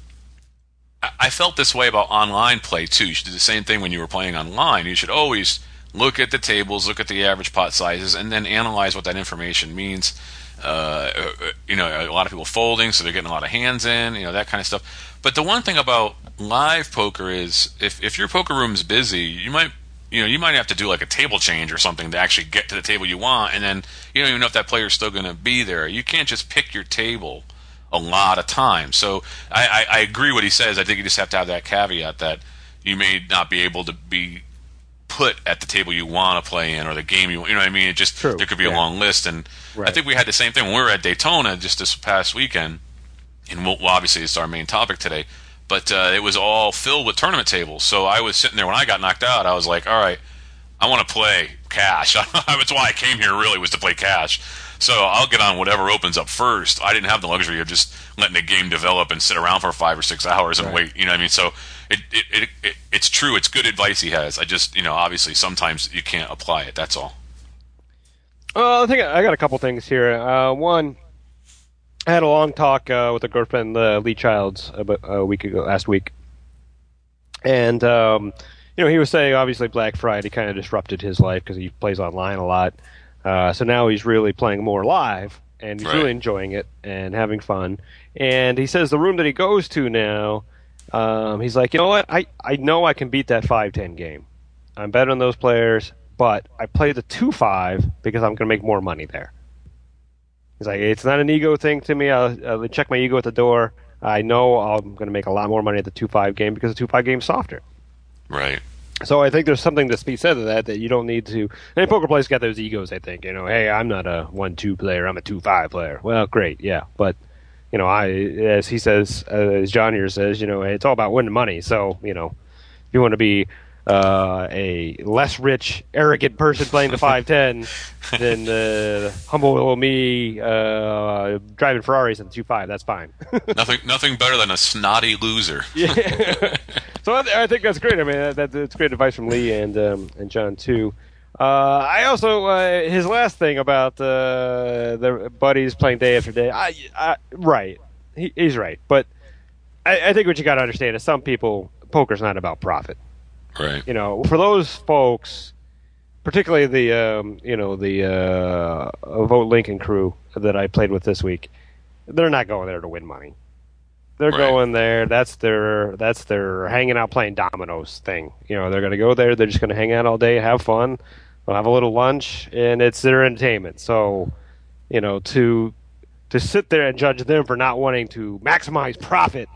Speaker 2: felt this way about online play, too. You should do the same thing when you were playing online. You should always look at the tables, look at the average pot sizes, and then analyze what that information means. A lot of people folding, so they're getting a lot of hands in, that kind of stuff. But the one thing about live poker is if your poker room's busy, you might have to do like a table change or something to actually get to the table you want, and then you don't even know if that player's still going to be there. You can't just pick your table a lot of times. So I agree what he says. I think you just have to have that caveat that you may not be able to be put at the table you want to play in or the game you know what I mean. It just
Speaker 3: True.
Speaker 2: There could be a long list, and
Speaker 3: right.
Speaker 2: I think we had the same thing when we were at Daytona just this past weekend, and well, obviously it's our main topic today, but it was all filled with tournament tables. So I was sitting there when I got knocked out. I was like, all right, I want to play cash. That's why I came here, really, was to play cash. So I'll get on whatever opens up first. I didn't have the luxury of just letting the game develop and sit around for 5 or 6 hours and wait. You know what I mean? So it's true. It's good advice he has. I just, obviously sometimes you can't apply it. That's all.
Speaker 3: I think I got a couple things here. One, I had a long talk with a girlfriend, Lee Childs, about last week. And, he was saying, obviously, Black Friday kind of disrupted his life because he plays online a lot. So now he's really playing more live, and he's really enjoying it and having fun. And he says the room that he goes to now, he's like, you know what? I know I can beat that 5-10 game. I'm better than those players, but I play the 2-5 because I'm going to make more money there. He's like, it's not an ego thing to me. I'll check my ego at the door. I know I'm going to make a lot more money at the 2-5 game because the 2-5 game's softer.
Speaker 2: Right.
Speaker 3: So I think there's something to be said to that you don't need to. And poker players got those egos, I think. Hey, I'm not a 1-2 player. I'm a 2-5 player. Well, great, yeah. But, as he says, as John here says, it's all about winning money. So, if you want to be a less rich, arrogant person playing the 5-10 than humble little me driving Ferraris in the 2-5. That's fine.
Speaker 2: Nothing better than a snotty loser.
Speaker 3: Yeah. So I think that's great. I mean, that's great advice from Lee and John too. I also his last thing about the buddies playing day after day. Right, he's right. But I think what you got to understand is some people, poker's not about profit.
Speaker 2: Right.
Speaker 3: For those folks, particularly the Vote Lincoln crew that I played with this week, they're not going there to win money. They're going there. That's their hanging out playing dominoes thing. They're going to go there. They're just going to hang out all day, have fun. They'll have a little lunch, and it's their entertainment. So, to sit there and judge them for not wanting to maximize profit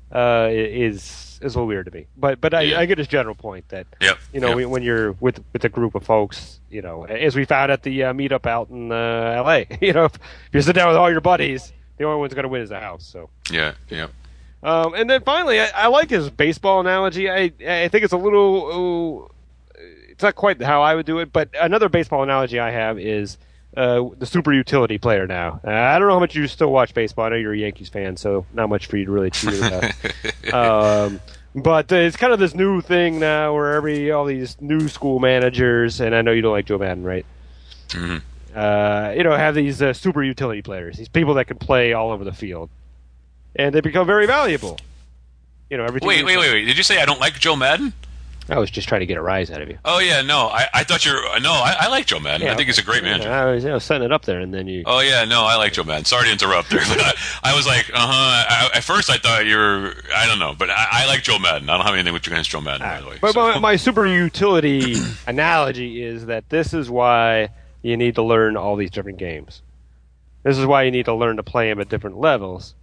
Speaker 3: is a little weird to me. But I get his general point that when you're with a group of folks, as we found at the meetup out in L.A. If you sit down with all your buddies, the only one's going to win is the house. So
Speaker 2: yeah.
Speaker 3: And then finally, I like his baseball analogy. I think it's a little. It's not quite how I would do it, but another baseball analogy I have is the super utility player now. I don't know how much you still watch baseball. I know you're a Yankees fan, so not much for you to really chew about. But it's kind of this new thing now where all these new school managers, and I know you don't like Joe Madden, right?
Speaker 2: Mm-hmm.
Speaker 3: Have these super utility players, these people that can play all over the field, and they become very valuable. Everything.
Speaker 2: Wait! Did you say I don't like Joe Madden?
Speaker 3: I was just trying to get a rise out of you.
Speaker 2: Oh yeah, no, I thought I like Joe Madden. I think he's a great manager.
Speaker 3: I was setting it up there, and then you.
Speaker 2: Oh yeah, no, I like Joe Madden. Sorry to interrupt there, but I was like, at first I thought I don't know, but I like Joe Madden. I don't have anything against Joe Madden, by the way.
Speaker 3: But my super utility analogy is that this is why you need to learn all these different games. This is why you need to learn to play them at different levels.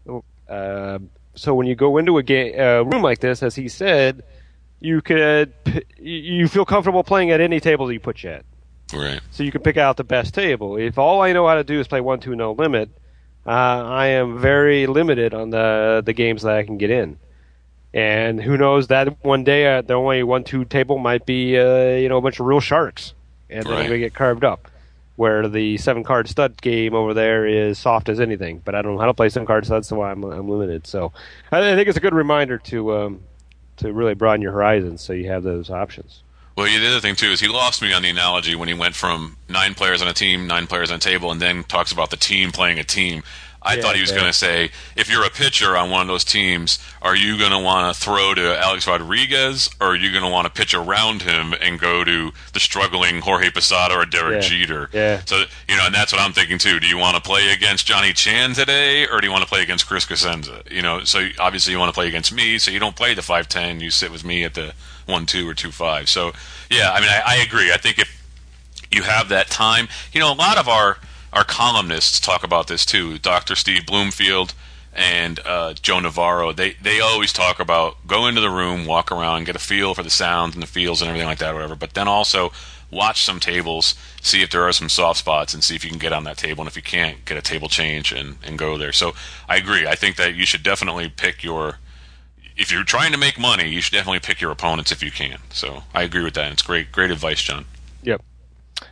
Speaker 3: So when you go into a room like this, as he said, you feel comfortable playing at any table that you put you at.
Speaker 2: Right.
Speaker 3: So you can pick out the best table. If all I know how to do is play 1-2 no limit, I am very limited on the games that I can get in. And who knows, that one day the only 1-2 table might be a bunch of real sharks, and then I'm going to get carved up. Where the 7-card stud game over there is soft as anything, but I don't know how to play 7-card studs, so I'm limited. So I think it's a good reminder to really broaden your horizons, so you have those options.
Speaker 2: Well, the other thing too is he lost me on the analogy when he went from 9 players on a team, 9 players on a table, and then talks about the team playing a team. I thought he was going to say, if you're a pitcher on one of those teams, are you going to want to throw to Alex Rodriguez, or are you going to want to pitch around him and go to the struggling Jorge Posada or Derek Jeter?
Speaker 3: Yeah.
Speaker 2: So, and that's what I'm thinking too. Do you want to play against Johnny Chan today, or do you want to play against Chris Cosenza? So obviously you want to play against me, so you don't play the 5-10, you sit with me at the 1-2 or 2-5. So, yeah, I mean, I agree. I think if you have that time, a lot of our columnists talk about this too. Dr. Steve Bloomfield and Joe Navarro, they always talk about go into the room, walk around, get a feel for the sounds and the feels and everything like that, or whatever. But then also watch some tables, see if there are some soft spots, and see if you can get on that table. And if you can't, get a table change and go there. So I agree. I think that you should definitely pick if you're trying to make money, you should definitely pick your opponents if you can. So I agree with that. It's great advice, John.
Speaker 3: Yep.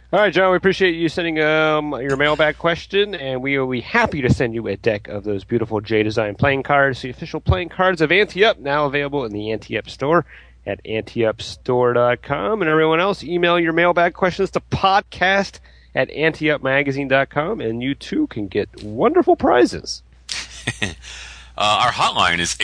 Speaker 3: All right, John, we appreciate you sending your mailbag question, and we will be happy to send you a deck of those beautiful J-Design playing cards, the official playing cards of Ante Up, now available in the Ante Up store at anteupstore.com. And everyone else, email your mailbag questions to podcast@anteupmagazine.com, and you too can get wonderful prizes.
Speaker 2: Our hotline is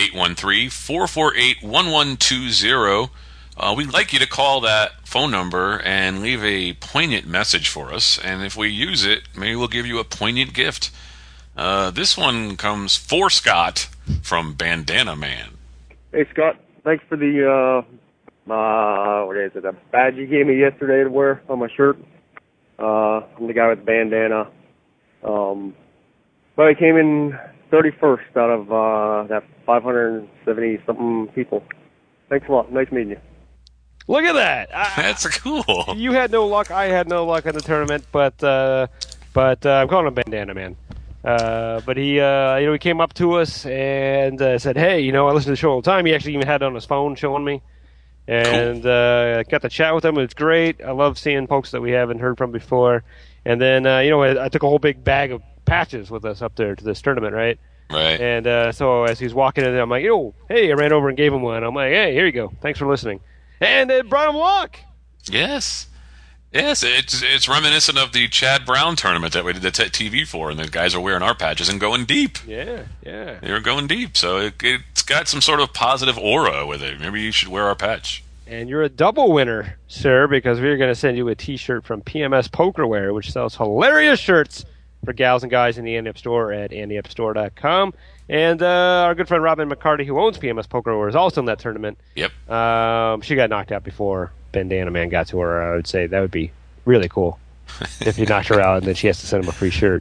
Speaker 2: 813-448-1120. We'd like you to call that phone number and leave a poignant message for us, and if we use it, maybe we'll give you a poignant gift. This one comes for Scott from Bandana Man.
Speaker 4: Hey, Scott. Thanks for the, what is it, a badge you gave me yesterday to wear on my shirt. I'm the guy with the bandana. But I came in 31st out of that 570-something people. Thanks a lot. Nice meeting you.
Speaker 3: Look at that!
Speaker 2: That's cool.
Speaker 3: You had no luck. I had no luck in the tournament, but I'm calling him Bandana Man. But he came up to us and said, "Hey, I listen to the show all the time." He actually even had it on his phone showing me, and got to chat with him. It's great. I love seeing folks that we haven't heard from before. And then I took a whole big bag of patches with us up there to this tournament, right?
Speaker 2: Right.
Speaker 3: And so as he's walking in there, I'm like, hey, I ran over and gave him one. I'm like, hey, here you go. Thanks for listening. And it brought him luck.
Speaker 2: Yes, it's reminiscent of the Chad Brown tournament that we did the TV for, and the guys are wearing our patches and going deep.
Speaker 3: Yeah.
Speaker 2: They were going deep, so it's got some sort of positive aura with it. Maybe you should wear our patch.
Speaker 3: And you're a double winner, sir, because we're going to send you a T-shirt from PMS Pokerwear, which sells hilarious shirts for gals and guys in the Ante Up store at anteupstore.com. And our good friend Robin McCarty, who owns PMS Pokerwear, is also in that tournament.
Speaker 2: Yep.
Speaker 3: She got knocked out before Bandana Man got to her. I would say that would be really cool if you knocked her out and then she has to send him a free shirt.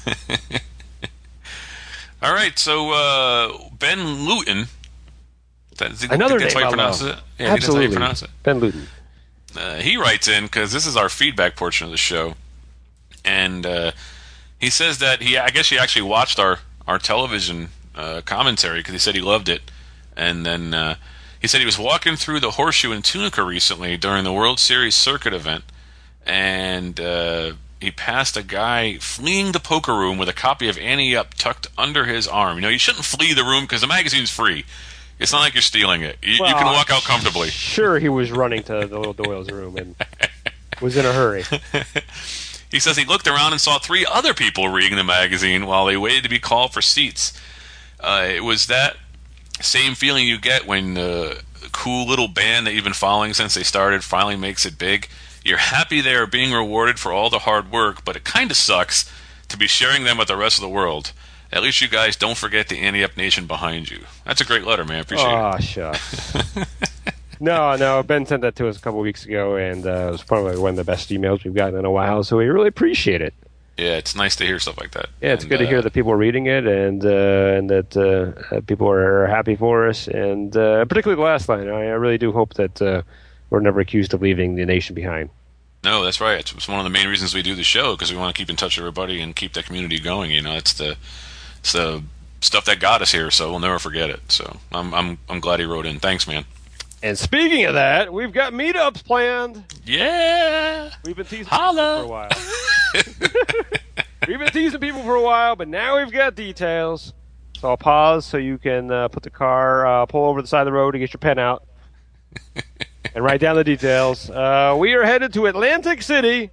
Speaker 2: All right, so Ben Luton.
Speaker 3: Another name
Speaker 2: that's how you
Speaker 3: I
Speaker 2: pronounce
Speaker 3: love.
Speaker 2: it? Yeah,
Speaker 3: Absolutely.
Speaker 2: that's how you pronounce it.
Speaker 3: Ben Luton.
Speaker 2: He writes in, because this is our feedback portion of the show, and he says that I guess he actually watched our television commentary because he said he loved it, and then he said he was walking through the Horseshoe in Tunica recently during the World Series circuit event, and he passed a guy fleeing the poker room with a copy of Ante Up tucked under his arm. You shouldn't flee the room because the magazine's free. It's not like you're stealing it. You can walk out comfortably.
Speaker 3: Sure, he was running to the little Doyle's room and was in a hurry.
Speaker 2: He says he looked around and saw 3 other people reading the magazine while they waited to be called for seats. It was that same feeling you get when a cool little band that you've been following since they started finally makes it big. You're happy they are being rewarded for all the hard work, but it kind of sucks to be sharing them with the rest of the world. At least you guys don't forget the Ante Up Nation behind you. That's a great letter, man. Appreciate it.
Speaker 3: Oh, shucks. No, Ben sent that to us a couple weeks ago, and it was probably one of the best emails we've gotten in a while, so we really appreciate it.
Speaker 2: Yeah, it's nice to hear stuff like that.
Speaker 3: Yeah, it's good to hear that people are reading it and that people are happy for us, and particularly the last line. I really do hope that we're never accused of leaving the nation behind.
Speaker 2: No, that's right. It's one of the main reasons we do the show, because we want to keep in touch with everybody and keep that community going. It's the stuff that got us here, so we'll never forget it. So I'm glad he wrote in. Thanks, man.
Speaker 3: And speaking of that, we've got meetups planned.
Speaker 2: Yeah.
Speaker 3: We've been teasing people for a while. We've been teasing people for a while, but now we've got details. So I'll pause so you can put the car, pull over the side of the road to get your pen out and write down the details. We are headed to Atlantic City,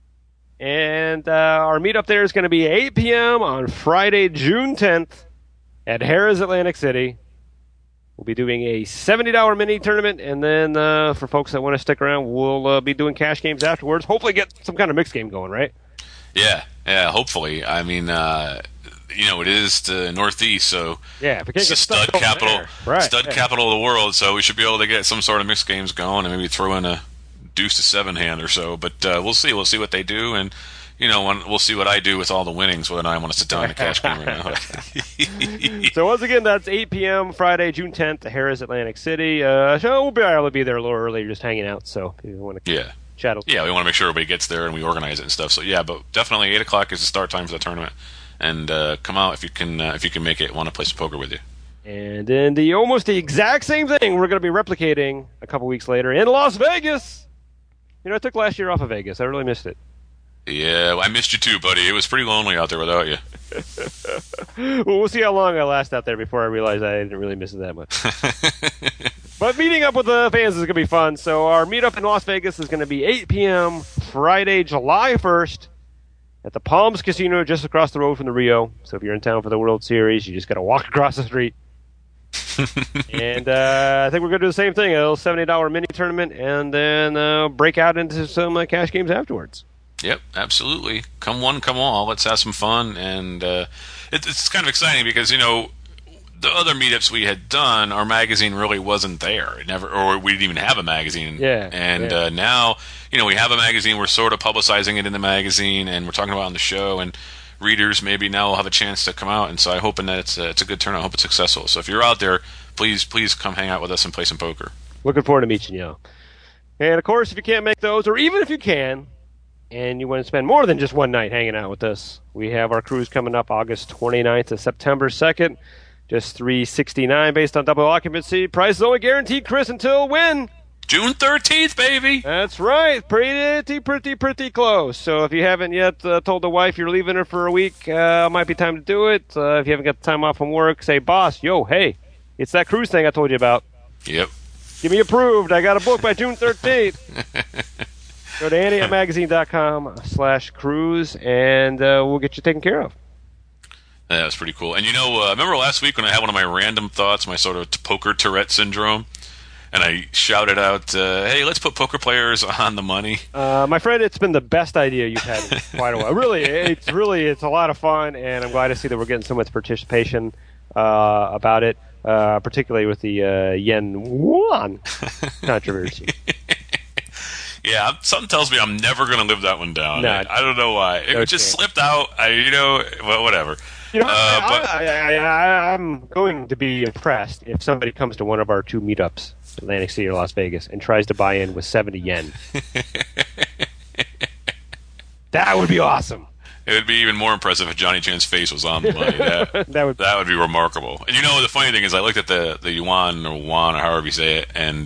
Speaker 3: and our meetup there is going to be 8 p.m. on Friday, June 10th at Harrah's Atlantic City. We'll be doing a $70 mini tournament, and then for folks that want to stick around, we'll be doing cash games afterwards. Hopefully get some kind of mixed game going, right?
Speaker 2: Yeah, hopefully. I mean, it is the Northeast, so
Speaker 3: yeah,
Speaker 2: it's the stud capital, capital of the world, so we should be able to get some sort of mixed games going and maybe throw in a deuce to 7 hand or so. But we'll see. We'll see what they do, and we'll see what I do with all the winnings when I want to sit down in a cash game right now.
Speaker 3: So once again, that's 8 p.m. Friday, June 10th, at Harrah's Atlantic City. So we'll be able to be there a little early, just hanging out. So if you want to chat a little.
Speaker 2: Yeah, we want to make sure everybody gets there and we organize it and stuff. So yeah, but definitely 8 o'clock is the start time for the tournament. And come out if you can make it. Want to play some poker with you.
Speaker 3: And then almost the exact same thing we're going to be replicating a couple weeks later in Las Vegas. I took last year off of Vegas. I really missed it.
Speaker 2: Yeah, I missed you too, buddy. It was pretty lonely out there without you.
Speaker 3: Well, we'll see how long I last out there before I realize I didn't really miss it that much. But meeting up with the fans is going to be fun. So our meetup in Las Vegas is going to be 8 p.m. Friday, July 1st at the Palms Casino just across the road from the Rio. So if you're in town for the World Series, you just got to walk across the street. And I think we're going to do the same thing, a little $70 mini tournament, and then break out into some cash games afterwards.
Speaker 2: Yep, absolutely. Come one, come all. Let's have some fun. And it's kind of exciting because, the other meetups we had done, our magazine really wasn't there. It never, or we didn't even have a magazine.
Speaker 3: Yeah.
Speaker 2: And now, we have a magazine. We're sort of publicizing it in the magazine, and we're talking about it on the show. And readers maybe now will have a chance to come out. And so I'm hoping that it's a good turnout. I hope it's successful. So if you're out there, please come hang out with us and play some poker.
Speaker 3: Looking forward to meeting you. And of course, if you can't make those, or even if you can, and you want to spend more than just one night hanging out with us, we have our cruise coming up August 29th to September 2nd. Just $369 based on double occupancy. Price is only guaranteed, Chris, until when?
Speaker 2: June 13th, baby.
Speaker 3: That's right. Pretty close. So if you haven't yet told the wife you're leaving her for a week, might be time to do it. If you haven't got the time off from work, say, boss, yo, hey, it's that cruise thing I told you about.
Speaker 2: Yep.
Speaker 3: Give me approved. I got a book by June 13th. Go to annieupmagazine.com/cruise, and we'll get you taken care of.
Speaker 2: Yeah, that's pretty cool. And remember last week when I had one of my random thoughts, my sort of poker Tourette syndrome, and I shouted out, hey, let's put poker players on the money?
Speaker 3: My friend, it's been the best idea you've had in quite a while. Really, it's a lot of fun, and I'm glad to see that we're getting so much participation about it, particularly with the yen-won controversy.
Speaker 2: Yeah, something tells me I'm never going to live that one down.
Speaker 3: No,
Speaker 2: I don't know why. It just slipped out. Well, whatever.
Speaker 3: I'm going to be impressed if somebody comes to one of our two meetups, Atlantic City or Las Vegas, and tries to buy in with 70 yen. That would be awesome.
Speaker 2: It would be even more impressive if Johnny Chan's face was on the money. That would be remarkable. And the funny thing is, I looked at the yuan or however you say it, and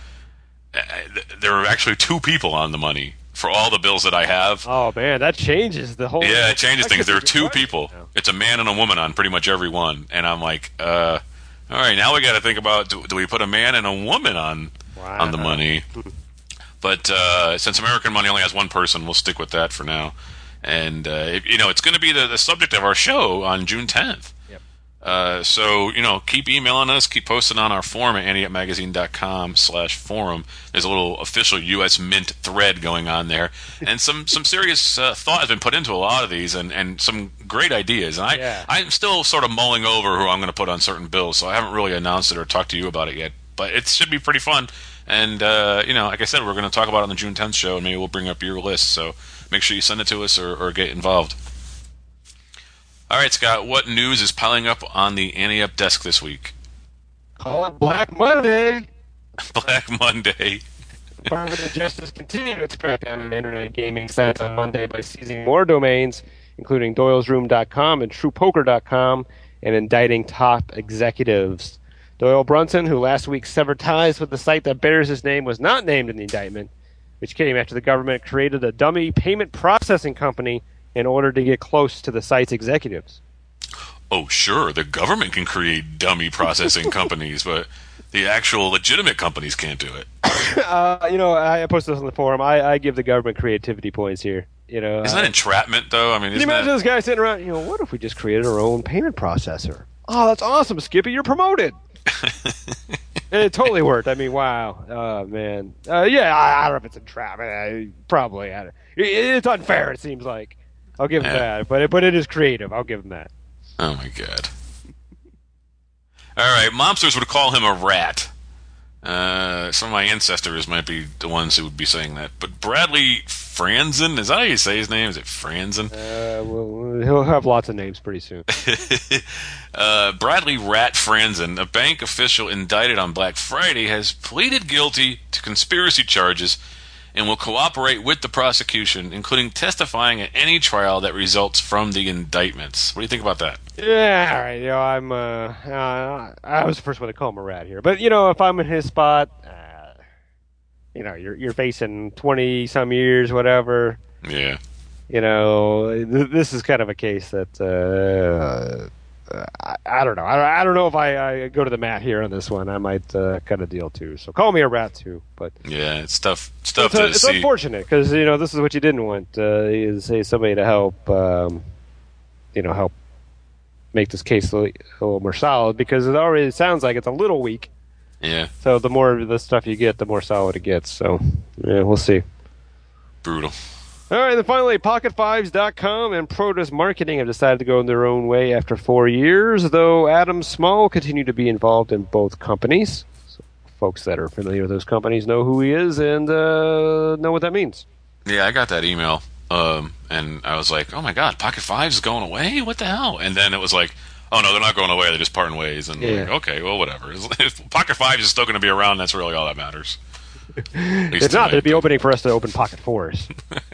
Speaker 2: there were actually two people on the money for all the bills that I have.
Speaker 3: Oh man, that changes the whole.
Speaker 2: Yeah, it changes things. There are two people. It's a man and a woman on pretty much every one, and I'm like, all right, now we got to think about do we put a man and a woman on the money? But since American Money only has one person, we'll stick with that for now. And it's going to be the subject of our show on June 10th. So, keep emailing us, keep posting on our forum at annieupmagazine.com/forum. There's a little official U.S. Mint thread going on there. And some serious thought has been put into a lot of these and some great ideas. And I'm still sort of mulling over who I'm going to put on certain bills, so I haven't really announced it or talked to you about it yet. But it should be pretty fun. And, like I said, we're going to talk about it on the June 10th show, and maybe we'll bring up your list. So make sure you send it to us or get involved. All right, Scott, what news is piling up on the Annie Up desk this week?
Speaker 3: Call it Black Monday.
Speaker 2: Black Monday.
Speaker 3: The Department of Justice continued its crackdown on internet gaming sites on Monday by seizing more domains, including doylesroom.com and truepoker.com, and indicting top executives. Doyle Brunson, who last week severed ties with the site that bears his name, was not named in the indictment, which came after the government created a dummy payment processing company in order to get close to the site's executives.
Speaker 2: Oh, sure, the government can create dummy processing companies, but the actual legitimate companies can't do it.
Speaker 3: I posted this on the forum. I give the government creativity points here. Isn't
Speaker 2: that entrapment, though? I mean,
Speaker 3: can you imagine this guy sitting around, what if we just created our own payment processor? Oh, that's awesome, Skippy, you're promoted. And it totally worked. I mean, wow. Oh, man. I don't know if it's entrapment. Probably. It's unfair, it seems like. I'll give him that, but it is creative. I'll give him that.
Speaker 2: Oh my god! All right, mobsters would call him a rat. Some of my ancestors might be the ones who would be saying that. But Bradley Franzen, is that how you say his name? Is it Franzen?
Speaker 3: Well, he'll have lots of names pretty soon.
Speaker 2: Bradley Rat Franzen, a bank official indicted on Black Friday, has pleaded guilty to conspiracy charges and will cooperate with the prosecution, including testifying at any trial that results from the indictments. What do you think about that?
Speaker 3: Yeah, all right. I was the first one to call him a rat here, but if I'm in his spot, you're facing 20 some years, whatever.
Speaker 2: Yeah.
Speaker 3: This is kind of a case that I don't know. I don't know if I go to the mat here on this one. I might cut a deal too. So call me a rat too. But
Speaker 2: yeah, it's tough. It's
Speaker 3: it's unfortunate because this is what you didn't want. Is somebody to help help make this case a little more solid, because it already sounds like it's a little weak.
Speaker 2: Yeah.
Speaker 3: So the more of the stuff you get, the more solid it gets. So yeah, we'll see.
Speaker 2: Brutal.
Speaker 3: All right, then finally, Pocket5s.com and Protus Marketing have decided to go their own way after 4 years, though Adam Small will continue to be involved in both companies. So folks that are familiar with those companies know who he is and know what that means.
Speaker 2: Yeah, I got that email, and I was like, oh my God, Pocket Fives is going away? What the hell? And then it was like, oh no, they're not going away, they're just parting ways. And like, okay, well, whatever. If Pocket Fives is still going to be around, that's really all that matters.
Speaker 3: If not, they'd be opening for us to open Pocket Fours.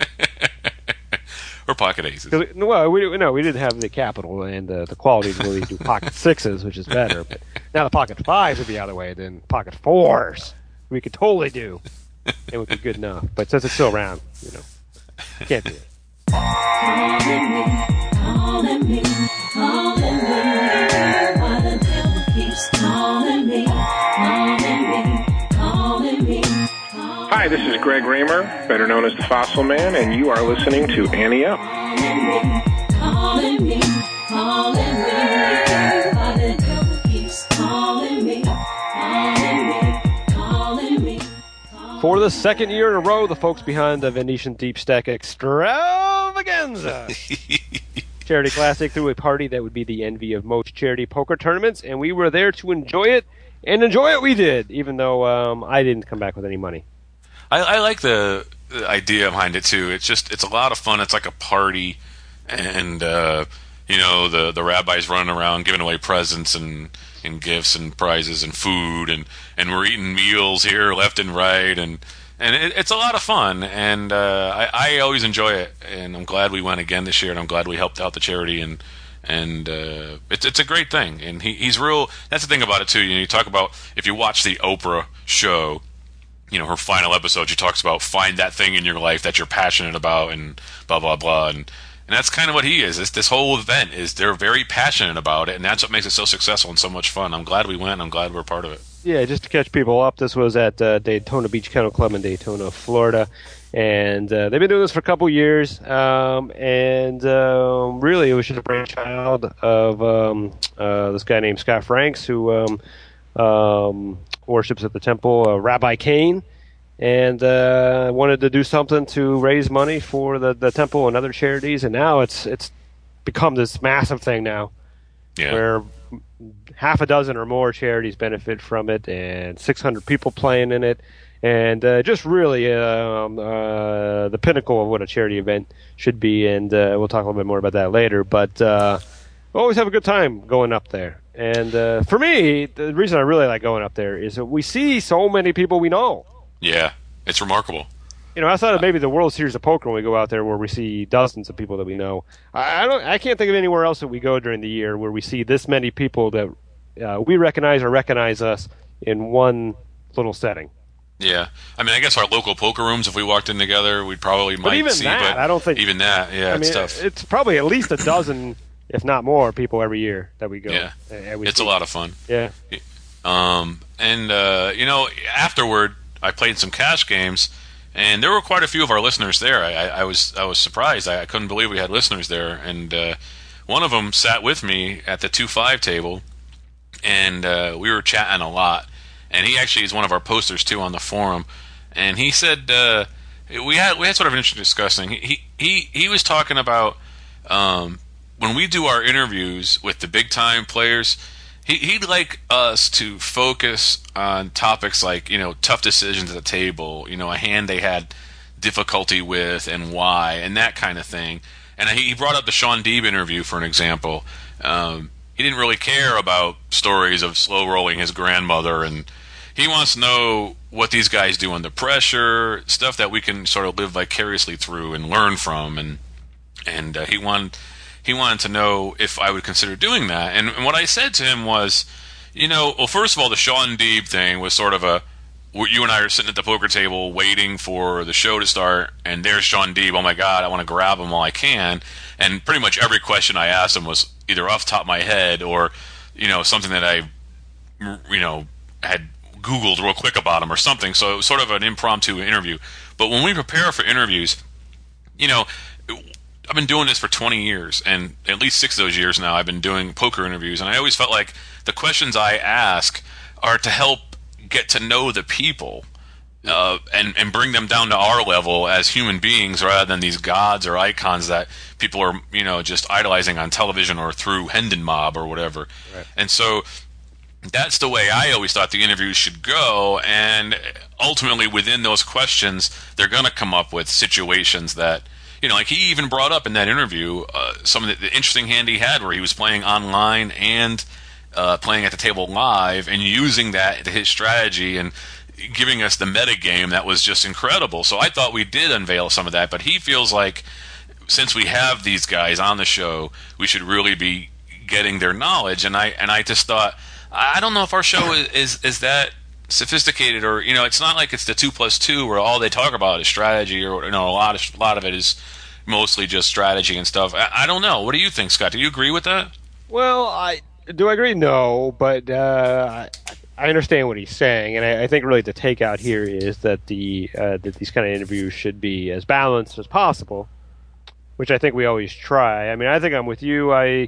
Speaker 2: Or Pocket Aces.
Speaker 3: Well, we didn't have the capital and the quality to really do Pocket Sixes, which is better. But now the Pocket Fives would be out of the way, then Pocket Fours we could totally do. It would be good enough. But since it's still around, can't do it.
Speaker 5: Calling me, why the devil keeps calling me, calling me.
Speaker 6: Hi, this is Greg Raymer, better known as the Fossil Man, and you are listening to Annie Up.
Speaker 5: Calling me, why the devil keeps calling me, calling me.
Speaker 3: For the second year in a row, the folks behind the Venetian Deep Stack Extravaganza Charity Classic threw a party that would be the envy of most charity poker tournaments, and we were there to enjoy it, and enjoy it we did, even though I didn't come back with any money.
Speaker 2: I like the idea behind it too. It's a lot of fun. It's like a party, and the rabbis running around giving away presents and gifts and prizes and food, and we're eating meals here left and right, and it's a lot of fun, and I always enjoy it, and I'm glad we went again this year, and I'm glad we helped out the charity, and it's a great thing, and he's real. That's the thing about it too. You talk about, if you watch the Oprah show, her final episode, she talks about find that thing in your life that you're passionate about and blah, blah, blah. And that's kind of what he is. This whole event is they're very passionate about it, and that's what makes it so successful and so much fun. I'm glad we went. I'm glad we're part of it.
Speaker 3: Yeah, just to catch people up, this was at Daytona Beach Kennel Club in Daytona, Florida. And they've been doing this for a couple years. Really, it was just a brainchild of this guy named Scott Franks, who worships at the temple, Rabbi Kane, and wanted to do something to raise money for the temple and other charities, and now it's become this massive thing now, where half a dozen or more charities benefit from it, and 600 people playing in it, and just really the pinnacle of what a charity event should be, and we'll talk a little bit more about that later, but we always have a good time going up there. And for me, the reason I really like going up there is that we see so many people we know.
Speaker 2: Yeah, it's remarkable.
Speaker 3: Outside of maybe the World Series of Poker, when we go out there where we see dozens of people that we know, I can't think of anywhere else that we go during the year where we see this many people that we recognize or recognize us in one little setting.
Speaker 2: Yeah, I mean, I guess our local poker rooms, if we walked in together, we'd probably might
Speaker 3: even
Speaker 2: see.
Speaker 3: That,
Speaker 2: but
Speaker 3: I don't think
Speaker 2: even that. Yeah, it's tough.
Speaker 3: It's probably at least a dozen, if not more, people every year that we go.
Speaker 2: Yeah, it's a lot of fun.
Speaker 3: Yeah.
Speaker 2: Afterward, I played some cash games, and there were quite a few of our listeners there. I was surprised. I couldn't believe we had listeners there, and one of them sat with me at the 2-5 table, and we were chatting a lot. And he actually is one of our posters too on the forum, and he said we had sort of an interesting discussion. He was talking about when we do our interviews with the big time players, he'd like us to focus on topics like tough decisions at the table, a hand they had difficulty with and why, and that kind of thing. And he brought up the Sean Deeb interview for an example. He didn't really care about stories of slow rolling his grandmother, and he wants to know what these guys do under pressure, stuff that we can sort of live vicariously through and learn from, and he wanted to know if I would consider doing that. And what I said to him was, well, first of all, the Sean Deeb thing was sort of a you and I are sitting at the poker table waiting for the show to start, and there's Sean Deeb. Oh my God, I want to grab him while I can. And pretty much every question I asked him was either off the top of my head or, something that I, had Googled real quick about him or something. So it was sort of an impromptu interview. But when we prepare for interviews, I've been doing this for 20 years, and at least 6 of those years now I've been doing poker interviews, and I always felt like the questions I ask are to help get to know the people and bring them down to our level as human beings rather than these gods or icons that people are, just idolizing on television or through Hendon Mob or whatever.
Speaker 3: Right.
Speaker 2: And so that's the way I always thought the interviews should go, and ultimately within those questions they're going to come up with situations that, like he even brought up in that interview some of the interesting hand he had where he was playing online and playing at the table live and using that to his strategy and giving us the meta game that was just incredible. So I thought we did unveil some of that, but he feels like since we have these guys on the show, we should really be getting their knowledge. And I just thought, I don't know if our show is that sophisticated, or it's not like it's the 2+2 where all they talk about is strategy, or a lot of it is mostly just strategy and stuff. I don't know. What do you think, Scott? Do you agree with that?
Speaker 3: Well, do I agree? No, but I understand what he's saying, and I think really the takeout here is that that these kind of interviews should be as balanced as possible, which I think we always try. I mean, I think I'm with you. A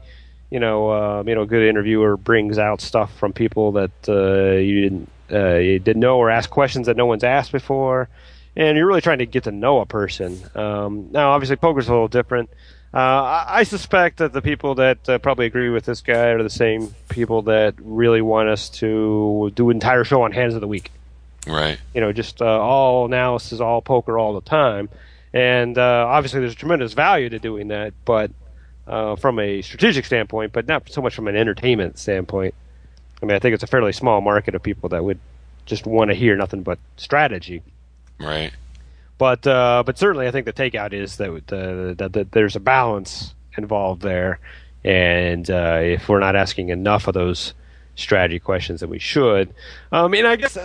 Speaker 3: good interviewer brings out stuff from people that you didn't know, or ask questions that no one's asked before, and you're really trying to get to know a person. Now, obviously, poker's a little different. I suspect that the people that probably agree with this guy are the same people that really want us to do an entire show on hands of the week.
Speaker 2: Right.
Speaker 3: Just all analysis, all poker all the time. And obviously there's tremendous value to doing that, but from a strategic standpoint, but not so much from an entertainment standpoint. I mean, I think it's a fairly small market of people that would just want to hear nothing but strategy.
Speaker 2: Right.
Speaker 3: But certainly, I think the takeout is that there's a balance involved there, and if we're not asking enough of those strategy questions that we should, and I guess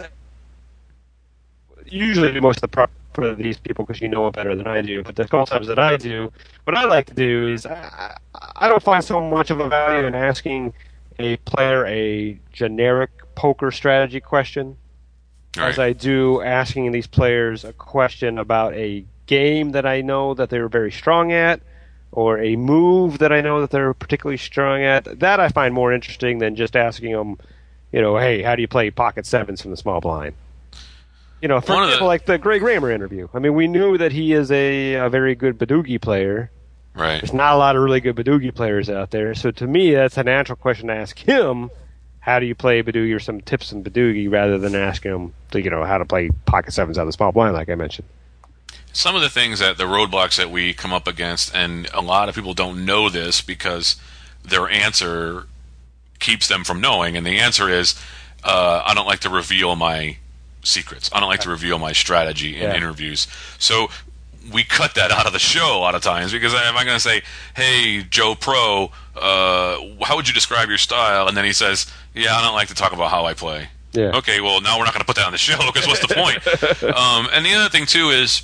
Speaker 3: usually most of the prep for these people, because you know it better than I do. But the couple times that I do, what I like to do is I don't find so much of a value in asking a player a generic poker strategy question.
Speaker 2: Right.
Speaker 3: As I do asking these players a question about a game that I know that they're very strong at, or a move that I know that they're particularly strong at. That I find more interesting than just asking them, hey, how do you play pocket sevens from the small blind? For example, like the Greg Raymer interview. I mean, we knew that he is a very good Badugi player.
Speaker 2: Right.
Speaker 3: There's not a lot of really good Badugi players out there. So to me, that's a natural question to ask him. How do you play Badugi, or some tips in Badugi, rather than asking him to, how to play pocket sevens out of the small blind, like I mentioned.
Speaker 2: Some of the things the roadblocks that we come up against, and a lot of people don't know this because their answer keeps them from knowing, and the answer is, I don't like to reveal my secrets. I don't like to reveal my strategy in interviews. So we cut that out of the show a lot of times, because if I'm going to say, hey, Joe Pro, how would you describe your style? And then he says, yeah, I don't like to talk about how I play.
Speaker 3: Yeah.
Speaker 2: Okay, well, now we're not going to put that on the show, because what's the point? And the other thing, too, is,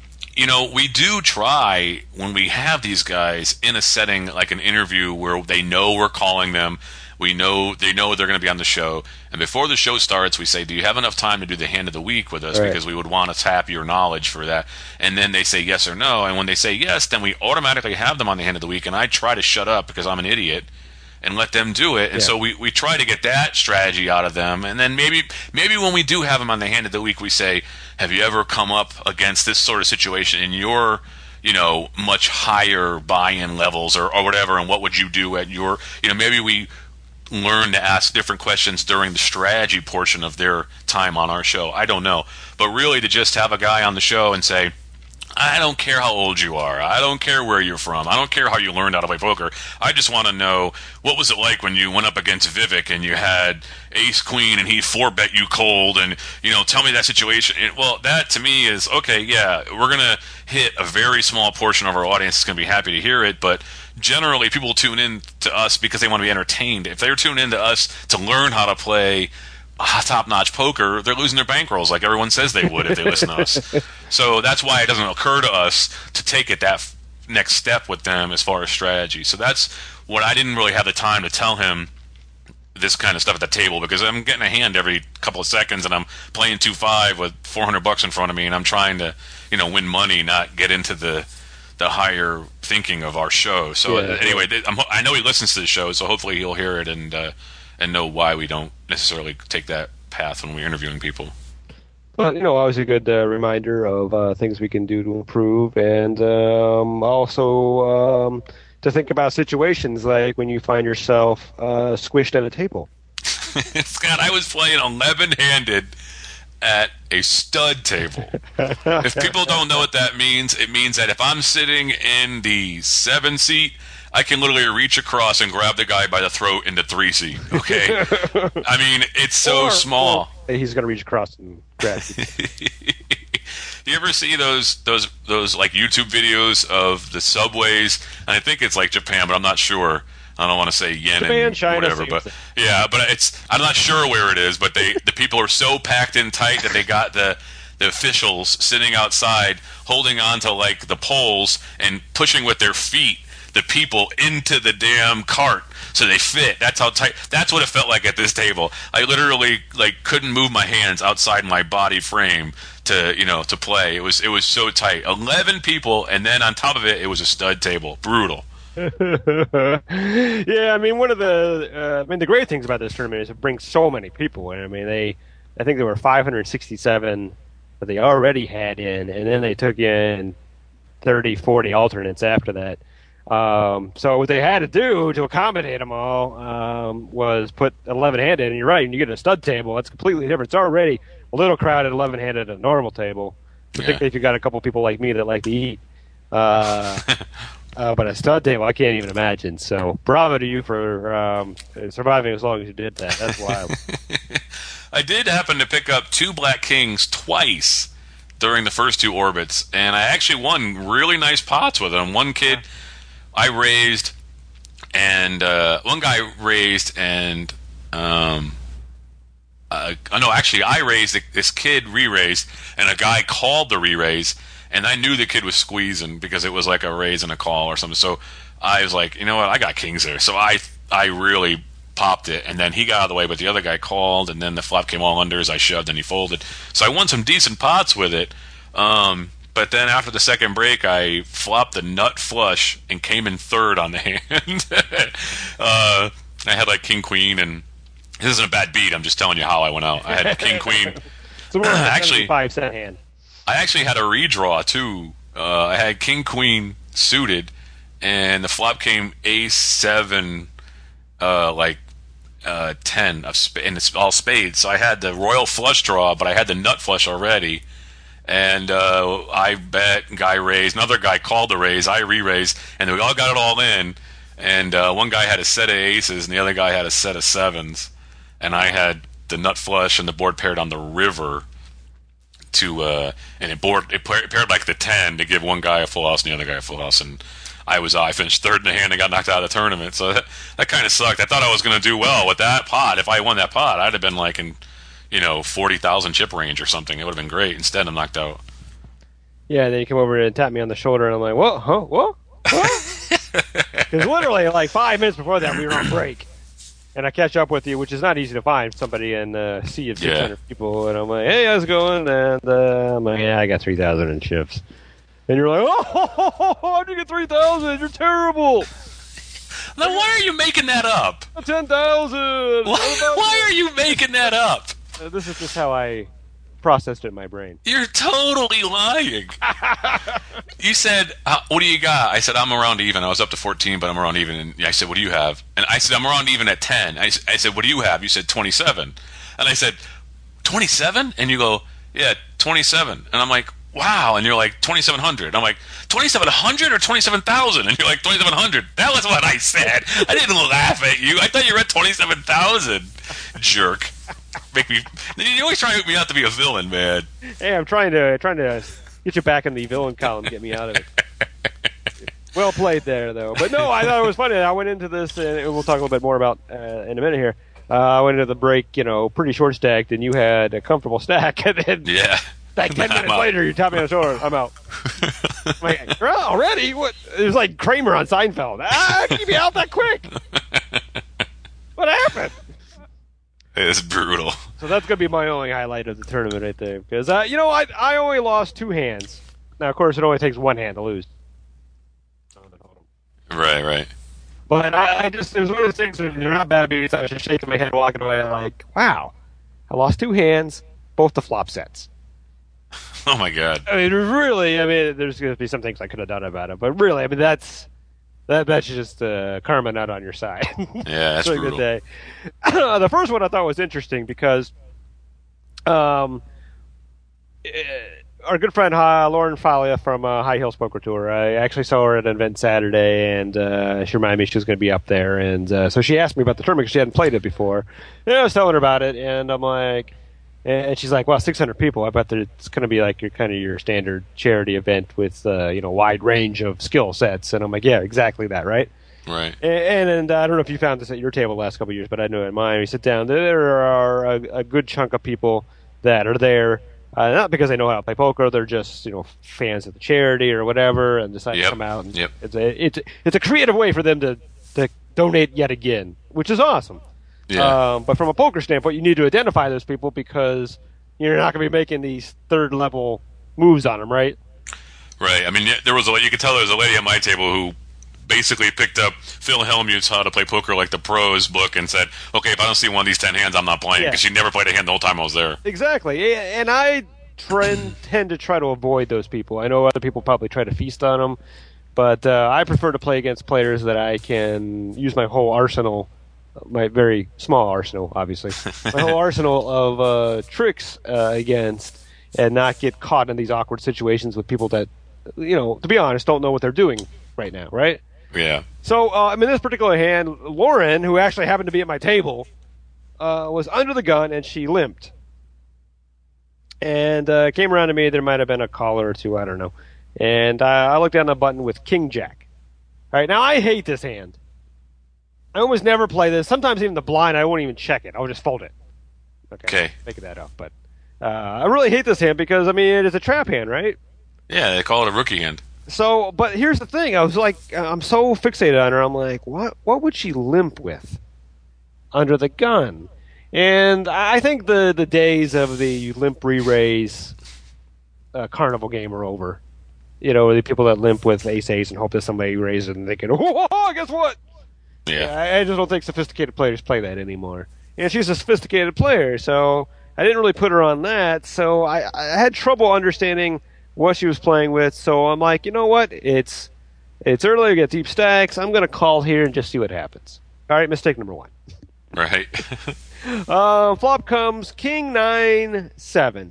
Speaker 2: we do try, when we have these guys in a setting like an interview where they know we're calling them, they know they're going to be on the show, and before the show starts, we say, do you have enough time to do the hand of the week with us?
Speaker 3: Right.
Speaker 2: Because we would want to tap your knowledge for that. And then they say yes or no, and when they say yes, then we automatically have them on the hand of the week, and I try to shut up because I'm an idiot and let them do it. And so we try to get that strategy out of them, and then maybe when we do have them on the hand of the week, we say, have you ever come up against this sort of situation in your much higher buy-in levels or whatever, and what would you do at your, maybe we learn to ask different questions during the strategy portion of their time on our show. I don't know. But really, to just have a guy on the show and say, I don't care how old you are. I don't care where you're from. I don't care how you learned how to play poker. I just want to know, what was it like when you went up against Vivek and you had ace queen and he 4-bet you cold, and tell me that situation. Well, that to me is okay. Yeah, we're gonna hit a very small portion of our audience that's gonna be happy to hear it, but generally people tune in to us because they want to be entertained. If they're tuned in to us to learn how to play top-notch poker, they're losing their bankrolls like everyone says they would if they listen to us. So that's why it doesn't occur to us to take it that next step with them as far as strategy. So that's what I didn't really have the time to tell him this kind of stuff at the table, because I'm getting a hand every couple of seconds and I'm playing 2-5 with $400 in front of me, and I'm trying to, win money, not get into the higher thinking of our show. So anyway, I know he listens to the show, so hopefully he'll hear it and know why we don't necessarily take that path when we're interviewing people.
Speaker 3: Well, always a good reminder of things we can do to improve, and also to think about situations like when you find yourself squished at a table.
Speaker 2: Scott, I was playing 11-handed at a stud table. If people don't know what that means, it means that if I'm sitting in the 7 seat, I can literally reach across and grab the guy by the throat in the 3 seat. Okay, I mean, it's so small.
Speaker 3: He's going to reach across and grab you.
Speaker 2: Do you ever see those like YouTube videos of the subways? And I think it's like Japan, but I'm not sure. I don't want to say yen
Speaker 3: Japan,
Speaker 2: and
Speaker 3: China,
Speaker 2: whatever, but yeah, but I'm not sure where it is. But the people are so packed in tight that they got the officials sitting outside holding on to like the poles and pushing with their feet the people into the damn cart so they fit. That's how tight. That's what it felt like at this table. I literally couldn't move my hands outside my body frame to play. It was so tight. 11 people, and then on top of it, it was a stud table. Brutal.
Speaker 3: Yeah, I mean, one of the great things about this tournament is it brings so many people in. I mean, I think there were 567 that they already had in, and then they took in 30, 40 alternates after that. So what they had to do to accommodate them all was put 11-handed, and you're right, when you get a stud table, that's completely different. It's already a little crowded 11-handed at a normal table, particularly if you got a couple people like me that like to eat. But a stud table, I can't even imagine. So bravo to you for surviving as long as you did that. That's wild.
Speaker 2: I did happen to pick up 2 Black Kings twice during the first 2 orbits, and I actually won really nice pots with them. One kid I raised, and one guy raised, and no, actually I raised, this kid re-raised, and a guy called the re-raise, and I knew the kid was squeezing because it was like a raise and a call or something. So I was like, you know what, I got kings there. So I really popped it, and then he got out of the way, but the other guy called, and then the flop came all under as I shoved, and he folded. So I won some decent pots with it. But then after the second break, I flopped the nut flush and came in third on the hand. I had like king queen, and this isn't a bad beat. I'm just telling you how I went out. I had king queen.
Speaker 3: So we're actually 75-cent hand.
Speaker 2: I actually had a redraw too. I had king queen suited, and the flop came ace-7, 10 and it's all spades. So I had the royal flush draw, but I had the nut flush already. And I bet, guy raised, another guy called the raise, I re-raised, and we all got it all in. And one guy had a set of aces, and the other guy had a set of 7s. And I had the nut flush, and the board paired on the river and it paired like the 10 to give one guy a full house and the other guy a full house. And I finished third in the hand and got knocked out of the tournament. So that kind of sucked. I thought I was going to do well with that pot. If I won that pot, I'd have been like in 40,000 chip range or something. It would have been great. Instead, I'm knocked out.
Speaker 3: Yeah, then you come over and tap me on the shoulder, and I'm like, what? Huh? What? Because literally, like 5 minutes before that, we were on break. And I catch up with you, which is not easy to find somebody in a sea of 600 people. And I'm like, hey, how's it going? And I'm like, yeah, I got 3,000 in chips. And you're like, how'd you get 3,000? You're terrible.
Speaker 2: Then why are you making that up?
Speaker 3: 10,000.
Speaker 2: Why are you making that up?
Speaker 3: This is just how I processed it in my brain.
Speaker 2: You're totally lying. You said, what do you got? I said, I'm around even. I was up to 14, but I'm around even. And I said, what do you have? And I said, I'm around even at 10. I said, what do you have? You said, 27. And I said, 27? And you go, yeah, 27. And I'm like, wow. And you're like, 2,700. I'm like, 2,700 or 27,000? And you're like, 2,700. That was what I said. I didn't laugh at you. I thought you read 27,000. Jerk. You always try to make me out to be a villain, man.
Speaker 3: Hey, I'm trying to get you back in the villain column, get me out of it. Well played there, though. But no, I thought it was funny. I went into this, and we'll talk a little bit more about in a minute here. I went into the break, pretty short stacked, and you had a comfortable stack, and then
Speaker 2: Yeah.
Speaker 3: like 10
Speaker 2: I'm
Speaker 3: minutes
Speaker 2: out.
Speaker 3: later, you tap me on the shoulder. I'm out. I'm like, "You're out already? What? It was like Kramer on Seinfeld. Keep me out that quick. What happened?
Speaker 2: It's brutal.
Speaker 3: So that's going to be my only highlight of the tournament right there. Because, I only lost 2 hands. Now, of course, it only takes 1 hand to lose.
Speaker 2: Right.
Speaker 3: But I just, it was one of those things where they're not bad beats. I was just shaking my head walking away. I'm like, wow, I lost 2 hands, both the flop sets.
Speaker 2: Oh my God.
Speaker 3: There's going to be some things I could have done about it. But really, that's just karma not on your side.
Speaker 2: Yeah, that's
Speaker 3: Really
Speaker 2: brutal.
Speaker 3: good day. The first one I thought was interesting because our good friend Lauren Falia from High Hills Poker Tour, I actually saw her at an event Saturday, and she reminded me she was going to be up there. And so she asked me about the tournament because she hadn't played it before. And I was telling her about it, and I'm like... And she's like, well, 600 people. I bet that it's going to be like your standard charity event with, wide range of skill sets. And I'm like, yeah, exactly that, right?
Speaker 2: Right.
Speaker 3: And I don't know if you found this at your table the last couple of years, but I know at mine, you sit down, there are a good chunk of people that are there, not because they know how to play poker, they're just, fans of the charity or whatever, and decide to come out. And it's a creative way for them to donate yet again, which is awesome.
Speaker 2: Yeah.
Speaker 3: But from a poker standpoint, you need to identify those people because you're not going to be making these third-level moves on them, right?
Speaker 2: Right. I mean, you could tell there was a lady at my table who basically picked up Phil Hellmuth's How to Play Poker Like the Pros book and said, okay, if I don't see one of these 10 hands, I'm not playing, because she never played a hand the whole time I was there.
Speaker 3: Exactly. And I tend to try to avoid those people. I know other people probably try to feast on them, but I prefer to play against players that I can use my whole arsenal, my very small arsenal, obviously, my whole arsenal of tricks against, and not get caught in these awkward situations with people that, to be honest, don't know what they're doing right now, right?
Speaker 2: Yeah.
Speaker 3: So, in this particular hand, Lauren, who actually happened to be at my table, was under the gun, and she limped. And came around to me. There might have been a caller or two, I don't know. And I looked down the button with King Jack. All right, now I hate this hand. I almost never play this. Sometimes even the blind, I won't even check it. I'll just fold it. Okay. Making that up. But I really hate this hand because, it is a trap hand, right?
Speaker 2: Yeah, they call it a rookie hand.
Speaker 3: So, but here's the thing. I was like, I'm so fixated on her. I'm like, what would she limp with under the gun? And I think the days of the limp re-raise carnival game are over. The people that limp with ace-ace and hope that somebody raises it and they can, guess what?
Speaker 2: Yeah.
Speaker 3: I just don't think sophisticated players play that anymore. And she's a sophisticated player, so I didn't really put her on that. So I had trouble understanding what she was playing with. So I'm like, you know what? It's early to get deep stacks. I'm going to call here and just see what happens. All right, mistake number 1.
Speaker 2: Right.
Speaker 3: Flop comes King 9-7.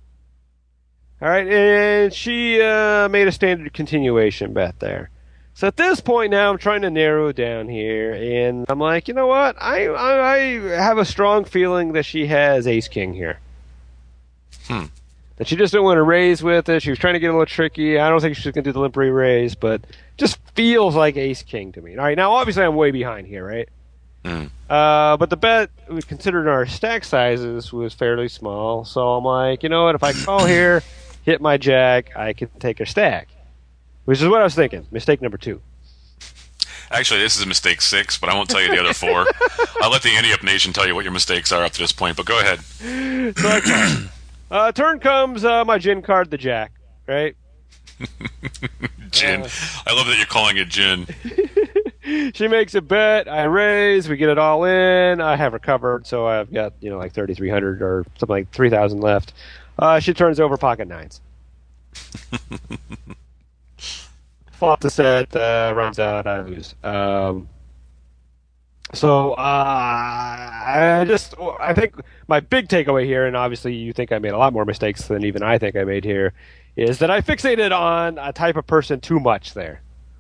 Speaker 3: All right, and she made a standard continuation bet there. So at this point now, I'm trying to narrow it down here, and I'm like, you know what? I have a strong feeling that she has ace-king here. That she just didn't want to raise with it. She was trying to get a little tricky. I don't think she's going to do the limp re-raise, but just feels like ace-king to me. All right, now obviously I'm way behind here, right? But the bet, we considered our stack sizes, was fairly small. So I'm like, you know what? If I call here, hit my jack, I can take a stack. Which is what I was thinking. Mistake number 2.
Speaker 2: Actually, this is mistake 6, but I won't tell you the other 4. I'll let the Andy Up Nation tell you what your mistakes are up to this point, but go ahead.
Speaker 3: So I call. Turn comes my gin card, the jack, right?
Speaker 2: Gin. I love that you're calling it gin.
Speaker 3: She makes a bet. I raise. We get it all in. I have her covered, so I've got like 3,300 or something like 3,000 left. She turns over pocket nines. Flop the set, runs out, I lose. So I think my big takeaway here, and obviously you think I made a lot more mistakes than even I think I made here, is that I fixated on a type of person too much there.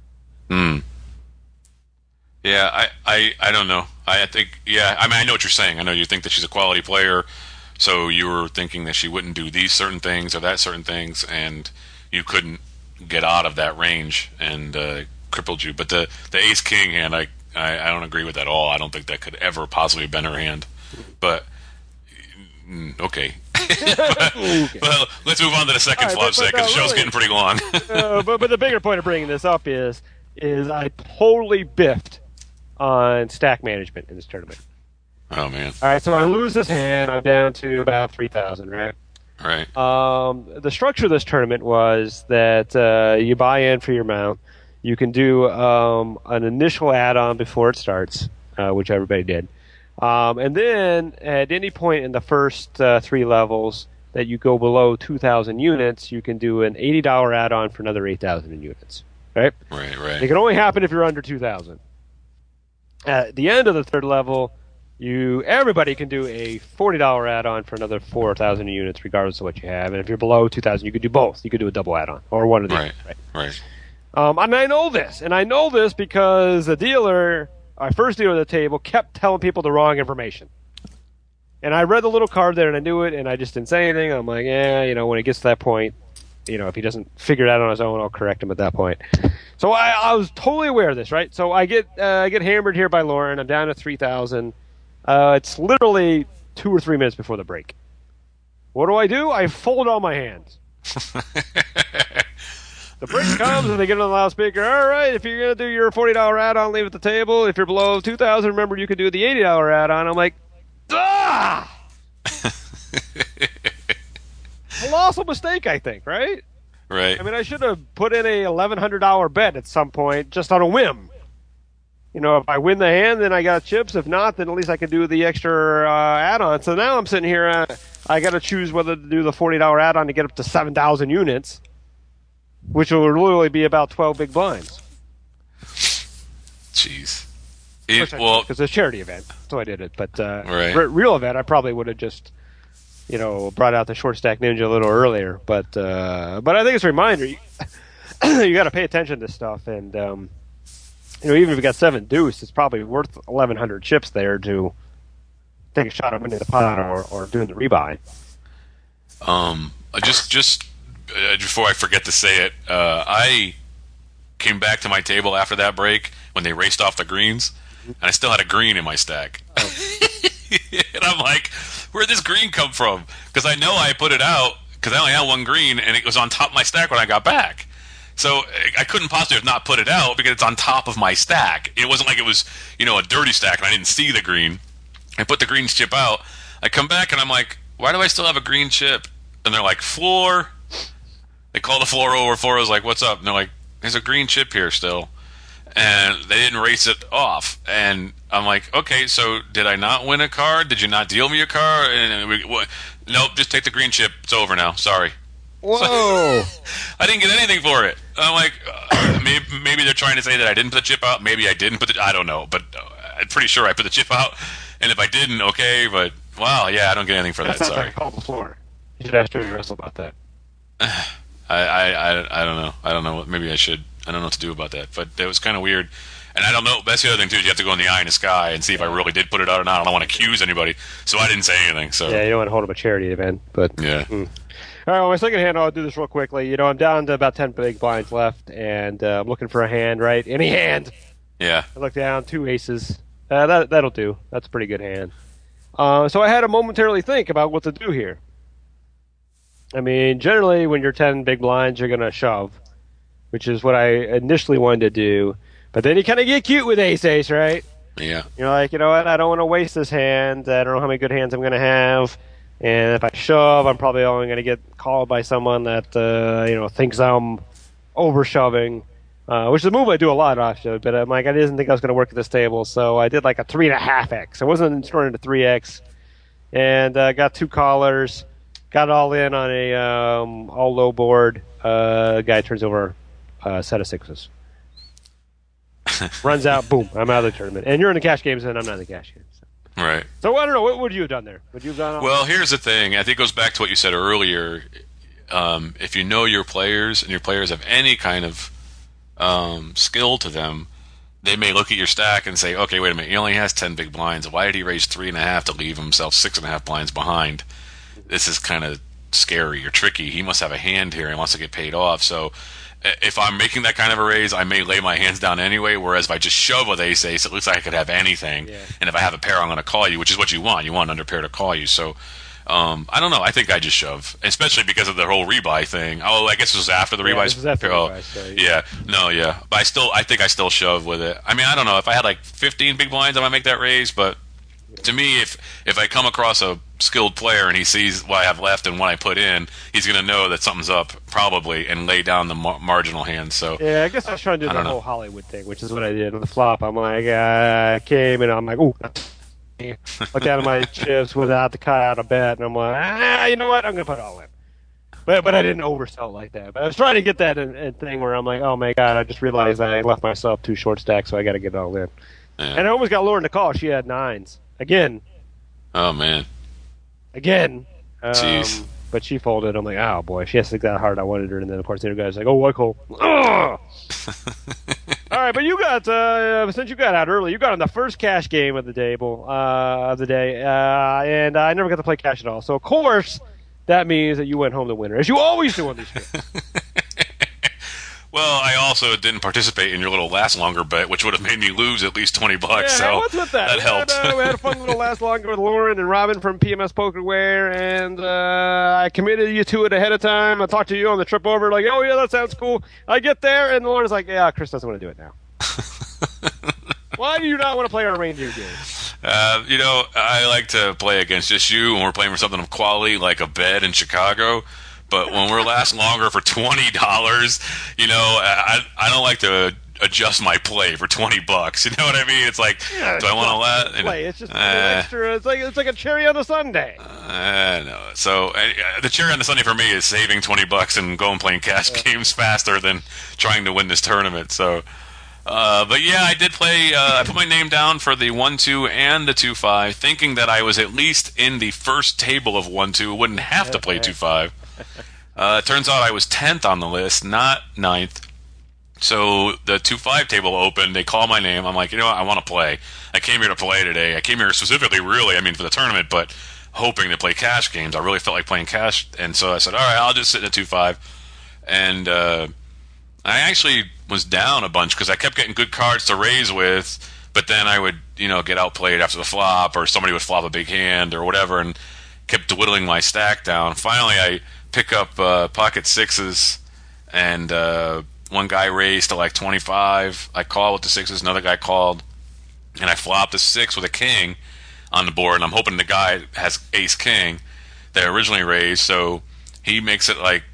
Speaker 2: Yeah, I don't know. I think, I know what you're saying. I know you think that she's a quality player, so you were thinking that she wouldn't do these certain things or that certain things, and you couldn't get out of that range, and crippled you. But the ace-king hand, I don't agree with that at all. I don't think that could ever possibly have been her hand. But okay. Well, let's move on to the second flop set because the show's getting pretty long.
Speaker 3: but the bigger point of bringing this up is I totally biffed on stack management in this tournament.
Speaker 2: Oh man!
Speaker 3: All right, so I lose this hand. I'm down to about 3,000, right?
Speaker 2: Right.
Speaker 3: The structure of this tournament was that you buy in for your mount. You can do an initial add-on before it starts, which everybody did. And then at any point in the first 3 levels that you go below 2,000 units, you can do an $80 add-on for another 8,000 units. Right?
Speaker 2: Right.
Speaker 3: It can only happen if you're under 2,000. At the end of the 3rd level, everybody can do a $40 add-on for another 4,000 units, regardless of what you have. And if you're below 2,000, you could do both. You could do a double add-on or one of the
Speaker 2: right.
Speaker 3: And I know this, because the dealer, our first dealer at the table, kept telling people the wrong information. And I read the little card there, and I knew it, and I just didn't say anything. I'm like, when it gets to that point, if he doesn't figure it out on his own, I'll correct him at that point. So I was totally aware of this, right? So I get hammered here by Lauren. I'm down to 3,000. It's literally 2 or 3 minutes before the break. What do? I fold all my hands. The break comes and they get on the loudspeaker. All right, if you're going to do your $40 add-on, leave it at the table. If you're below 2,000, remember you could do the $80 add-on. I'm like, ah! Colossal mistake, I think, right?
Speaker 2: Right.
Speaker 3: I mean, I should have put in a $1,100 bet at some point just on a whim. If I win the hand, then I got chips. If not, then at least I can do the extra add-on. So now I'm sitting here. I got to choose whether to do the $40 add-on to get up to 7,000 units, which will literally be about 12 big blinds.
Speaker 2: Jeez.
Speaker 3: Because it's a charity event, so I did it. But
Speaker 2: right.
Speaker 3: Real event, I probably would have just, brought out the short stack ninja a little earlier. But I think it's a reminder. You got to pay attention to this stuff, and even if you got 7 deuce, it's probably worth 1,100 chips there to take a shot at winning the pot or doing the rebuy.
Speaker 2: Just before I forget to say it, I came back to my table after that break when they raced off the greens, and I still had a green in my stack. Oh. And I'm like, where'd this green come from? Because I know I put it out because I only had 1 green, and it was on top of my stack when I got back. So I couldn't possibly have not put it out because it's on top of my stack. It wasn't like it was, a dirty stack and I didn't see the green. I put the green chip out. I come back and I'm like, why do I still have a green chip? And they're like, floor. They call the floor over. Floor was like, what's up? And they're like, there's a green chip here still. And they didn't race it off. And I'm like, okay, so did I not win a card? Did you not deal me a card? Nope, just take the green chip. It's over now. Sorry.
Speaker 3: Whoa!
Speaker 2: So, I didn't get anything for it. I'm like, maybe they're trying to say that I didn't put the chip out. Maybe I didn't I don't know, but I'm pretty sure I put the chip out. And if I didn't, okay. But wow, yeah, I don't get anything for that. Sorry.
Speaker 3: Call the floor. You should ask Jerry Russell about that.
Speaker 2: I don't know. I don't know. Maybe I should. I don't know what to do about that. But it was kind of weird. And I don't know. That's the other thing too. Is you have to go in the eye in the sky and see if I really did put it out or not. I don't want to accuse anybody, so I didn't say anything. So
Speaker 3: yeah, you don't want to hold up a charity event, but
Speaker 2: yeah.
Speaker 3: All right, well, my second hand, I'll do this real quickly. I'm down to about 10 big blinds left, and I'm looking for a hand, right? Any hand.
Speaker 2: Yeah.
Speaker 3: I look down, 2 aces. That'll do. That's a pretty good hand. So I had to momentarily think about what to do here. I mean, generally, when you're 10 big blinds, you're going to shove, which is what I initially wanted to do. But then you kind of get cute with ace-ace, right?
Speaker 2: Yeah.
Speaker 3: You're like, you know what? I don't want to waste this hand. I don't know how many good hands I'm going to have. And if I shove, I'm probably only going to get called by someone that thinks I'm over shoving, which is a move I do a lot, actually. But I'm like, I didn't think I was going to work at this table, so I did like a 3.5x. I wasn't turning to 3x, and got 2 callers, got all in on a all low board. Guy turns over a set of 6s, runs out, boom, I'm out of the tournament. And you're in the cash games, and I'm not in the cash games.
Speaker 2: Right.
Speaker 3: So I don't know. What would you have done there? Would you have done?
Speaker 2: Well, here's the thing. I think it goes back to what you said earlier. If you know your players and your players have any kind of skill to them, they may look at your stack and say, "Okay, wait a minute. He only has 10 big blinds. Why did he raise 3.5 to leave himself 6.5 blinds behind? This is kind of scary or tricky. He must have a hand here and wants to get paid off." So, if I'm making that kind of a raise, I may lay my hands down anyway. Whereas if I just shove with ace, it looks like I could have anything.
Speaker 3: Yeah.
Speaker 2: And if I have a pair, I'm going to call you, which is what you want. You want under pair to call you. So I don't know. I think I just shove, especially because of the whole rebuy thing. Oh, I guess this was after the rebuy.
Speaker 3: This is after the rebuy, so,
Speaker 2: yeah. But I think I still shove with it. I mean, I don't know. If I had like 15 big blinds, I might make that raise. But to me, if I come across a skilled player and he sees what I have left and what I put in, he's going to know that something's up probably and lay down the marginal hand. So
Speaker 3: yeah, I guess I was trying to do the whole Hollywood thing, which is what I did with the flop. I'm like, I came and I'm like, ooh. Looked at my chips without the cut out of bet, and I'm like, you know what? I'm going to put it all in. But I didn't oversell like that. But I was trying to get that thing where I'm like, oh my God, I just realized I left myself 2 short stacks, so I got to get it all in.
Speaker 2: Yeah.
Speaker 3: And I almost got Lauren to call. She had 9s. Again.
Speaker 2: Oh, man.
Speaker 3: Again.
Speaker 2: Jeez.
Speaker 3: But she folded. I'm like, oh boy, she has to think that hard. I wanted her, and then of course the other guy's like, oh, I call. Ugh! All right, but you got since you got out early, you got on the first cash game of the day, and I never got to play cash at all. So of course that means that you went home the winner, as you always do on these shows.
Speaker 2: Well, I also didn't participate in your little last longer bet, which would have made me lose at least $20.
Speaker 3: Yeah,
Speaker 2: so
Speaker 3: what's with that?
Speaker 2: That helped.
Speaker 3: We had a fun little last longer with Lauren and Robin from PMS Pokerware, and I committed you to it ahead of time. I talked to you on the trip over, like, oh yeah, that sounds cool. I get there, and Lauren's like, yeah, Chris doesn't want to do it now. Why do you not want to play our reindeer game?
Speaker 2: I like to play against just you when we're playing for something of quality, like a bed in Chicago. But when we're last longer for $20, I don't like to adjust my play for $20. You know what I mean? It's like,
Speaker 3: Yeah,
Speaker 2: do I want to let
Speaker 3: play? It's just extra. It's like a cherry on a sundae.
Speaker 2: No. So the cherry on the Sunday for me is saving $20 and going playing cash games faster than trying to win this tournament. So, but yeah, I did play. I put my name down for the 1-2 and the 2-5, thinking that I was at least in the first table of 1-2. Wouldn't have to play 2-5. It turns out I was 10th on the list, not 9th. So the 2-5 table opened. They call my name. I'm like, you know what? I want to play. I came here to play today. I came here specifically, for the tournament, but hoping to play cash games. I really felt like playing cash. And so I said, all right, I'll just sit in a 2-5. And I actually was down a bunch because I kept getting good cards to raise with, but then I would, get outplayed after the flop, or somebody would flop a big hand or whatever, and kept dwindling my stack down. Finally, I pick up pocket sixes, and one guy raised to like 25. I call with the sixes, another guy called, and I flopped a 6 with a king on the board, and I'm hoping the guy has ace king that originally raised, so he makes it like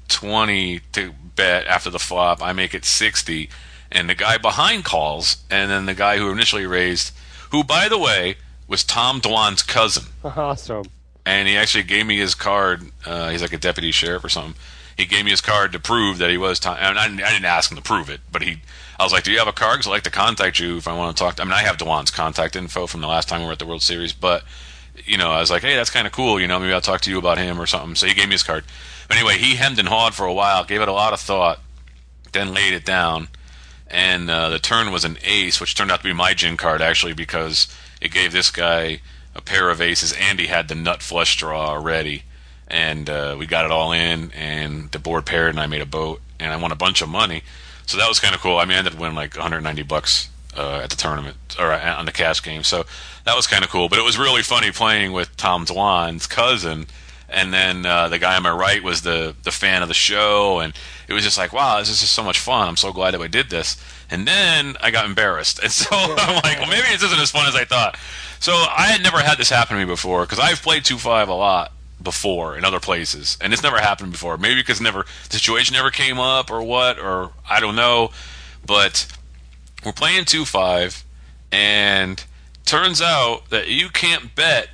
Speaker 2: 20 to bet after the flop. I make it 60, and the guy behind calls, and then the guy who initially raised, who by the way was Tom Dwan's cousin.
Speaker 3: Awesome.
Speaker 2: And he actually gave me his card. He's like a deputy sheriff or something. He gave me his card to prove that he was Tom. And I didn't ask him to prove it, but I was like, do you have a card? Because I'd like to contact you if I want to talk to. I have DeJuan's contact info from the last time we were at the World Series, but I was like, hey, that's kind of cool. Maybe I'll talk to you about him or something. So he gave me his card. But anyway, he hemmed and hawed for a while, gave it a lot of thought, then laid it down. And the turn was an ace, which turned out to be my gin card actually, because it gave this guy a pair of aces, and he had the nut flush draw already, and we got it all in, and the board paired, and I made a boat, and I won a bunch of money, so that was kind of cool. I ended up winning like $190 at the tournament, or on the cash game, so that was kind of cool. But it was really funny playing with Tom Dwan's cousin, and then the guy on my right was the fan of the show, and it was just like, wow, this is just so much fun. I'm so glad that we did this. And then I got embarrassed, and so I'm like, well, maybe this isn't as fun as I thought. So I had never had this happen to me before, because I've played 2-5 a lot before in other places, and it's never happened before. Maybe because the situation never came up, or what, or I don't know. But we're playing 2-5, and turns out that you can't bet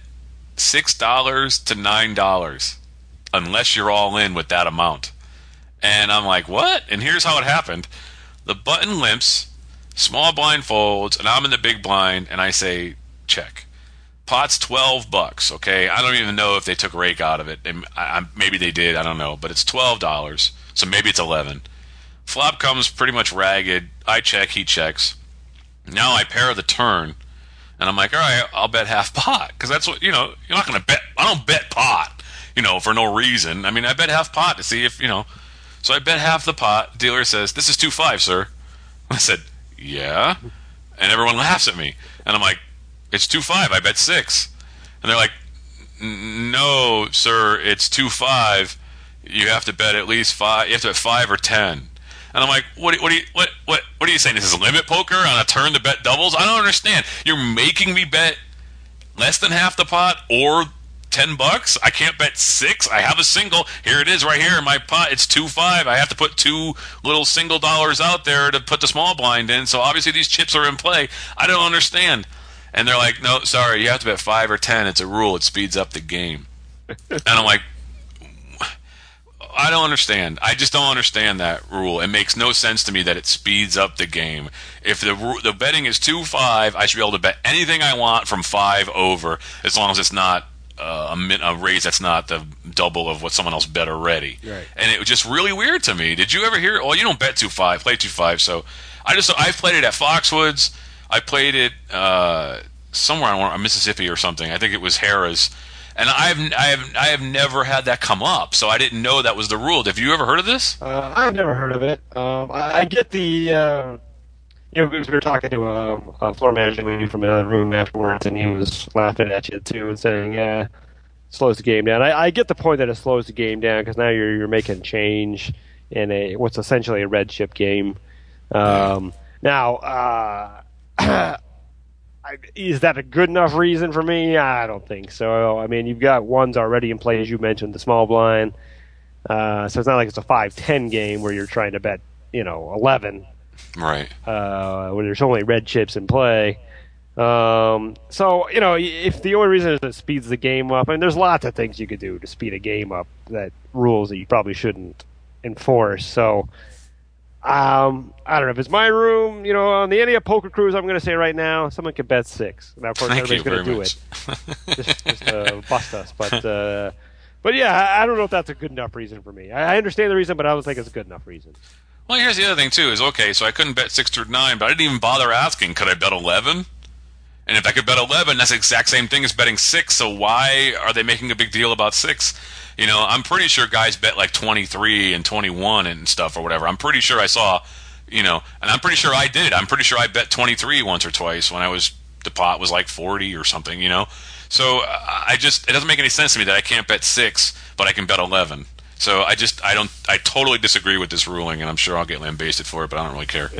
Speaker 2: $6 to $9 unless you're all in with that amount. And I'm like, what? And here's how it happened. The button limps, small blind folds, and I'm in the big blind, and I say, check. Pot's $12, okay? I don't even know if they took rake out of it. Maybe they did, I don't know. But it's $12, so maybe it's 11. Flop comes pretty much ragged. I check, he checks. Now I pair the turn, and I'm like, all right, I'll bet half pot. Because that's what, you're not going to bet. I don't bet pot, for no reason. I bet half pot to see if, So I bet half the pot. Dealer says, "This is 2.5, sir." I said, "Yeah," and everyone laughs at me, and I'm like, "It's 2.5. I bet 6." And they're like, "No, sir, it's 2.5. You have to bet at least 5. You have to bet 5 or 10." And I'm like, what are you saying? This is limit poker on a turn to bet doubles? I don't understand. You're making me bet less than half the pot or $10. I can't bet 6. I have a single. Here it is right here in my pot. It's 2.5. I have to put 2 little single dollars out there to put the small blind in. So obviously these chips are in play. I don't understand. And they're like, "No, sorry, you have to bet 5 or 10. It's a rule. It speeds up the game." And I'm like, I don't understand. I just don't understand that rule. It makes no sense to me that it speeds up the game. If the betting is 2.5, I should be able to bet anything I want from 5 over, as long as it's not a raise that's not the double of what someone else bet already.
Speaker 3: Right.
Speaker 2: And it was just really weird to me. Did you ever hear? Well, you don't bet 2.5, play 2.5. So I played it at Foxwoods. I played it somewhere in Mississippi or something. I think it was Harrah's. And I have never had that come up, so I didn't know that was the rule. Have you ever heard of this?
Speaker 3: I've never heard of it. I get the, because we were talking to a floor manager maybe from another room afterwards, and he was laughing at you too and saying, "Yeah, it slows the game down." I get the point that it slows the game down because now you're making change in what's essentially a red chip game. Now. Is that a good enough reason for me? I don't think so. I mean, you've got ones already in play, as you mentioned, the small blind. So it's not like it's a 5-10 game where you're trying to bet, 11.
Speaker 2: Right.
Speaker 3: Where there's only red chips in play. So, if the only reason is it speeds the game up, and there's lots of things you could do to speed a game up, that rules that you probably shouldn't enforce. So, I don't know if it's my room, on the Any Poker Cruise. I'm going to say right now, someone could bet 6. Now, of course, everybody's going to do it, just to bust us. But yeah, I don't know if that's a good enough reason for me. I understand the reason, but I don't think it's a good enough reason.
Speaker 2: Well, here's the other thing too: is okay. So I couldn't bet 6 or 9, but I didn't even bother asking. Could I bet 11? And if I could bet 11, that's the exact same thing as betting 6. So why are they making a big deal about 6? I'm pretty sure guys bet like 23 and 21 and stuff or whatever. I'm pretty sure I saw, and I'm pretty sure I did. I'm pretty sure I bet 23 once or twice when the pot was like 40 or something, So it doesn't make any sense to me that I can't bet 6, but I can bet 11. So I totally disagree with this ruling, and I'm sure I'll get lambasted for it, but I don't really care.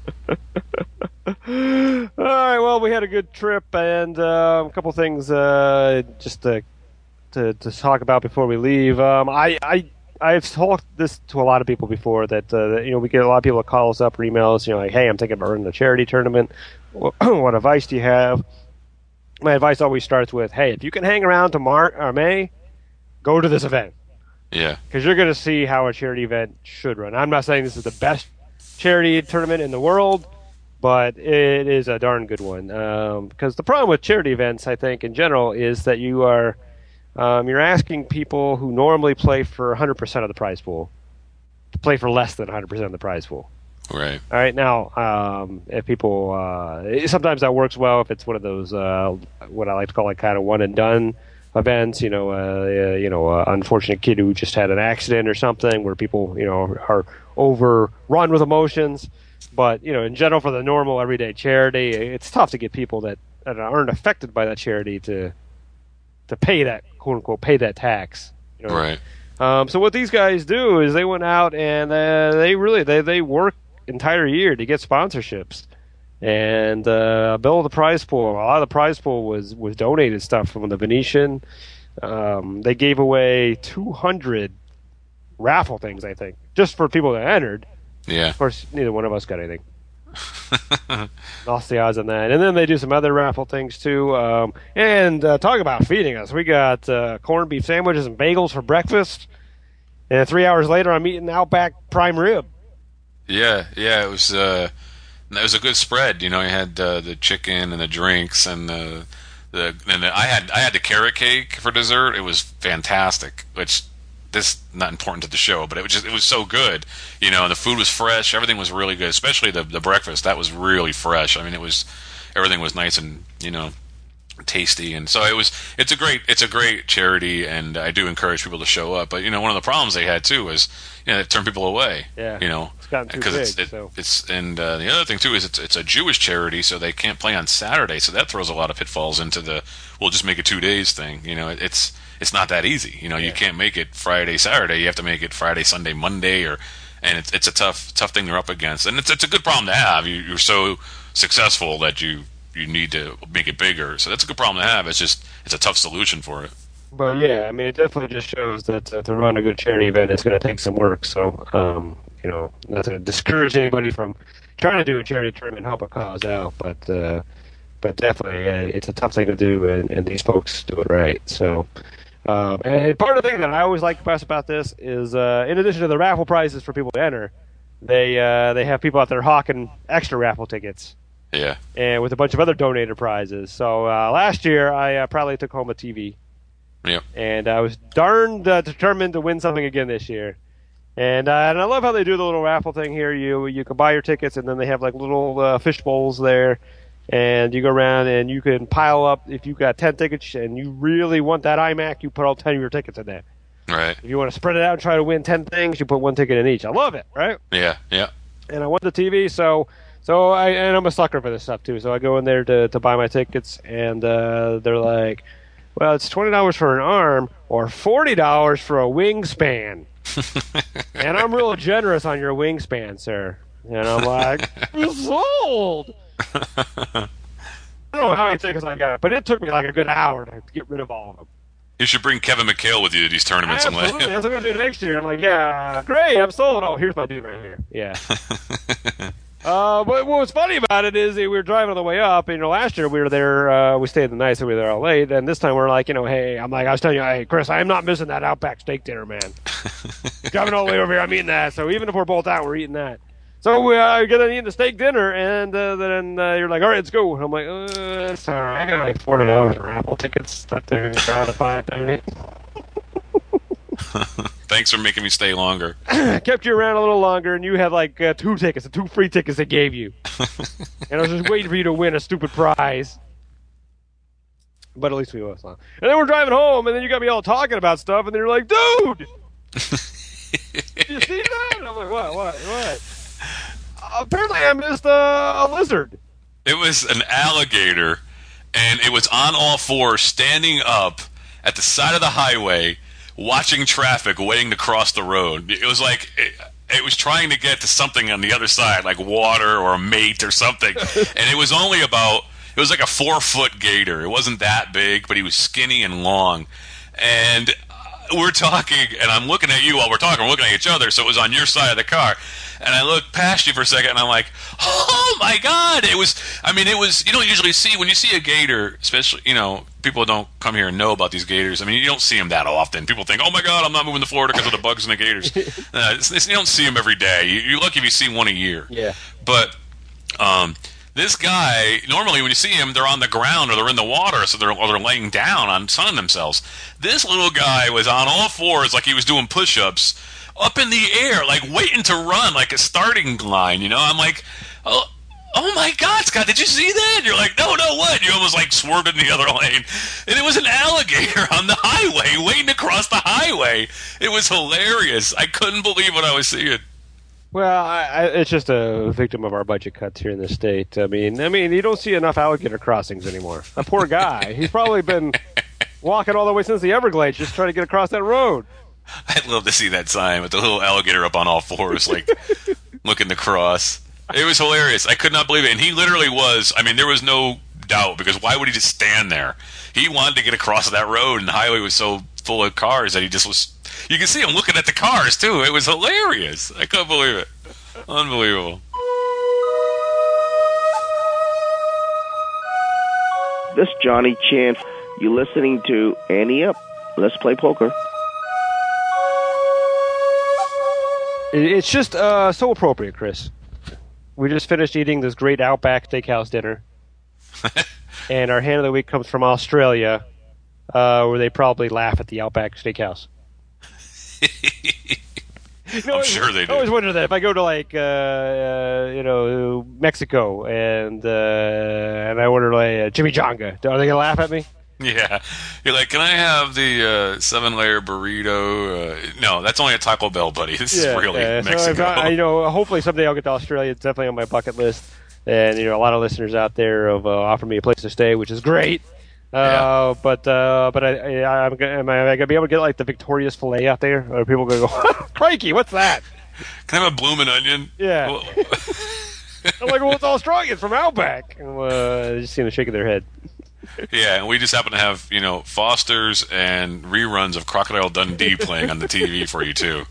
Speaker 3: All right, well, we had a good trip, and a couple things just to talk about before we leave. I've talked this to a lot of people before that we get a lot of people that call us up or emails, like, "Hey, I'm thinking about running a charity tournament. What advice do you have?" My advice always starts with, "Hey, if you can hang around to March or May, go to this event."
Speaker 2: Yeah.
Speaker 3: Because you're going to see how a charity event should run. I'm not saying this is the best charity tournament in the world, but it is a darn good one. Because the problem with charity events, I think, in general, is that you're asking people who normally play for 100% of the prize pool to play for less than 100% of the prize pool.
Speaker 2: Right.
Speaker 3: All right. Now, if people, sometimes that works well if it's one of those what I like to call like kind of one and done events. Unfortunate kid who just had an accident or something, where people are overrun with emotions. But in general, for the normal everyday charity, it's tough to get people that aren't affected by that charity to pay that, quote unquote, pay that tax.
Speaker 2: Right.
Speaker 3: So what these guys do is they went out and they work entire year to get sponsorships and build the prize pool. A lot of the prize pool was donated stuff from the Venetian. They gave away 200 raffle things, I think, just for people that entered.
Speaker 2: Yeah.
Speaker 3: Of course, neither one of us got anything. Lost the odds on that. And then they do some other raffle things too. And talk about feeding us. We got corned beef sandwiches and bagels for breakfast. And 3 hours later, I'm eating Outback prime rib.
Speaker 2: Yeah. It was a good spread. You had the chicken and the drinks and I had the carrot cake for dessert. It was fantastic. Which this not important to the show, but it was so good. And the food was fresh. Everything was really good, especially the breakfast. That was really fresh. I mean, everything was nice and tasty, and so it's a great charity, and I do encourage people to show up. But one of the problems they had too was it turned people away.
Speaker 3: Yeah, it's gotten too big.
Speaker 2: The other thing too is it's a Jewish charity, so they can't play on Saturday, so that throws a lot of pitfalls into the we'll just make it 2 days thing. It's not that easy. You can't make it Friday Saturday. You have to make it Friday Sunday Monday, and it's a tough thing they're up against, and it's a good problem to have. You're so successful that you need to make it bigger. So that's a good problem to have. It's a tough solution for it.
Speaker 3: But yeah, I mean, it definitely just shows that to run a good charity event, it's going to take some work. So, not to discourage anybody from trying to do a charity tournament and help a cause out, but definitely it's a tough thing to do, and these folks do it right. So, and part of the thing that I always like best about this is, in addition to the raffle prizes for people to enter, they have people out there hawking extra raffle tickets.
Speaker 2: Yeah.
Speaker 3: And with a bunch of other donated prizes. So last year, I probably took home a TV.
Speaker 2: Yeah.
Speaker 3: And I was darned determined to win something again this year. And I love how they do the little raffle thing here. You can buy your tickets, and then they have like little fish bowls there. And you go around, and you can pile up. If you've got 10 tickets and you really want that iMac, you put all 10 of your tickets in there.
Speaker 2: Right.
Speaker 3: If you want to spread it out and try to win 10 things, you put 1 ticket in each. I love it, right?
Speaker 2: Yeah, yeah.
Speaker 3: And I won the TV, so I'm a sucker for this stuff too. So I go in there to buy my tickets, and they're like, "Well, it's $20 for an arm or $40 for a wingspan." And I'm real generous on your wingspan, sir. And I'm like, sold. I don't know how many tickets I got, but it took me like a good hour to get rid of all of them.
Speaker 2: You should bring Kevin McHale with you to these tournaments.
Speaker 3: Absolutely. That's what I'm going to do next year. I'm like, yeah, great, I'm sold. Oh, here's my dude right here. Yeah. But what was funny about it is we were driving on the way up, and last year we were there, we stayed the night, so we were there all late, and this time we're like, hey, I was telling you, hey, Chris, I am not missing that Outback steak dinner, man. Driving all the way over here, I'm eating that, so even if we're both out, we're eating that. So we get to eat the steak dinner, and then you're like, all right, let's go. And I'm like, sorry, I got like $40 for Apple tickets that they're trying to find.
Speaker 2: Thanks for making me stay longer.
Speaker 3: Kept you around a little longer, and you had like 2 tickets, 2 free tickets they gave you. And I was just waiting for you to win a stupid prize. But at least we lost. And then we're driving home, and then you got me all talking about stuff, and then you're like, dude! Did you see that? And I'm like, what? Apparently I missed a lizard.
Speaker 2: It was an alligator, and it was on all fours, standing up at the side of the highway, watching traffic, waiting to cross the road. It was like it was trying to get to something on the other side, like water or a mate or something. And it was only it was like a 4-foot gator. It wasn't that big, but he was skinny and long. And we're talking, and I'm looking at you while we're talking. We're looking at each other, so it was on your side of the car. And I looked past you for a second, and I'm like, oh, my God. It was, you don't usually see, when you see a gator, especially, people don't come here and know about these gators. I mean, you don't see them that often. People think, oh, my God, I'm not moving to Florida because of the bugs and the gators. You don't see them every day. You're lucky if you see one a year.
Speaker 3: Yeah.
Speaker 2: But this guy, normally when you see him, they're on the ground or they're in the water, so they're laying down on sunning themselves. This little guy was on all fours like he was doing push-ups, up in the air, like waiting to run, like a starting line, I'm like, oh my God, Scott, did you see that? And you're like, no, what? You almost like swerved in the other lane. And it was an alligator on the highway, waiting to cross the highway. It was hilarious. I couldn't believe what I was seeing.
Speaker 3: Well, it's just a victim of our budget cuts here in the state. I mean, you don't see enough alligator crossings anymore. That poor guy. He's probably been walking all the way since the Everglades just trying to get across that road.
Speaker 2: I'd love to see that sign with the little alligator up on all fours, like looking to cross. It was hilarious. I could not believe it. And he literally was, there was no doubt, because why would he just stand there? He wanted to get across that road, and the highway was so full of cars that he just was. You can see him looking at the cars, too. It was hilarious. I couldn't believe it. Unbelievable.
Speaker 7: This is Johnny Chan. You listening to Annie Up? Let's play poker.
Speaker 3: It's just so appropriate, Chris. We just finished eating this great Outback Steakhouse dinner. And our hand of the week comes from Australia, where they probably laugh at the Outback Steakhouse.
Speaker 2: I'm sure they
Speaker 3: I always
Speaker 2: do.
Speaker 3: wonder that if I go to like Mexico and I order like a chimichanga, are they gonna laugh at me?
Speaker 2: Yeah. You're like, can I have the 7-layer burrito? No, that's only a Taco Bell, buddy. This is really
Speaker 3: So if
Speaker 2: Mexico.
Speaker 3: hopefully someday I'll get to Australia. It's definitely on my bucket list. And a lot of listeners out there have offered me a place to stay, which is great.
Speaker 2: Yeah.
Speaker 3: But am I gonna be able to get like the Victoria's fillet out there? Or are people gonna go, crikey, what's that?
Speaker 2: Can I have a bloomin' onion?
Speaker 3: Yeah.
Speaker 2: Well,
Speaker 3: I'm like, well, it's Australian from Outback. Just seeing them shaking their head.
Speaker 2: yeah, and we just happen to have, Foster's and reruns of Crocodile Dundee playing on the TV for you, too.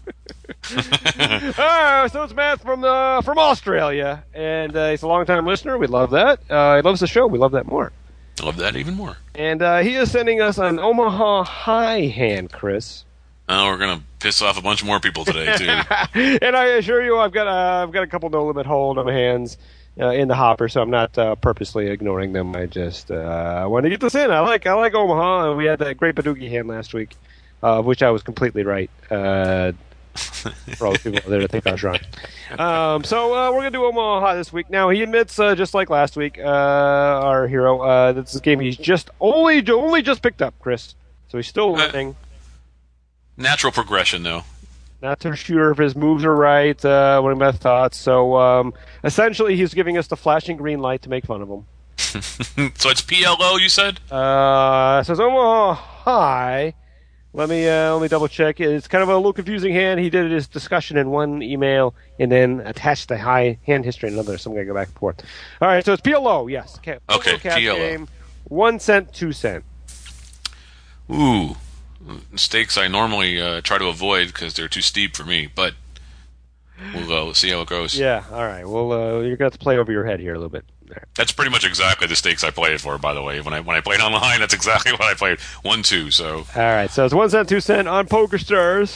Speaker 3: So it's Matt from Australia, and he's a long-time listener. We love that. He loves the show. We love that more.
Speaker 2: I love that even more.
Speaker 3: And he is sending us an Omaha High hand, Chris.
Speaker 2: Oh, we're going to piss off a bunch more people today, too.
Speaker 3: And I assure you, I've got a couple no limit hold on my hands in the hopper, so I'm not purposely ignoring them. I just want to get this in. I like Omaha, and we had that great Paducah hand last week, of which I was completely right. For all the people out there that think I was wrong. So we're going to do Omaha this week. Now, he admits, just like last week, our hero, this is a game he's just only just picked up, Chris. So he's still learning.
Speaker 2: Natural progression, though.
Speaker 3: Not too sure if his moves are right, what about thoughts. So essentially, he's giving us the flashing green light to make fun of him.
Speaker 2: So it's PLO, you said?
Speaker 3: It says Omaha High. Let me double check. It's kind of a little confusing hand. He did his discussion in one email and then attached the high hand history in another. So I'm going to go back and forth. All right, so it's PLO, yes.
Speaker 2: Okay,
Speaker 3: PLO.
Speaker 2: PLO.
Speaker 3: Game, 1 cent, 2 cent.
Speaker 2: Ooh. Mistakes I normally try to avoid because they're too steep for me, but we'll see how it goes.
Speaker 3: Yeah, all right. Well, you're going to have to play over your head here a little bit.
Speaker 2: That's pretty much exactly the stakes I played for, by the way. When I played online, that's exactly what I played. 1-2, so.
Speaker 3: All right, so it's 1 cent, 2 cent on Poker Stars.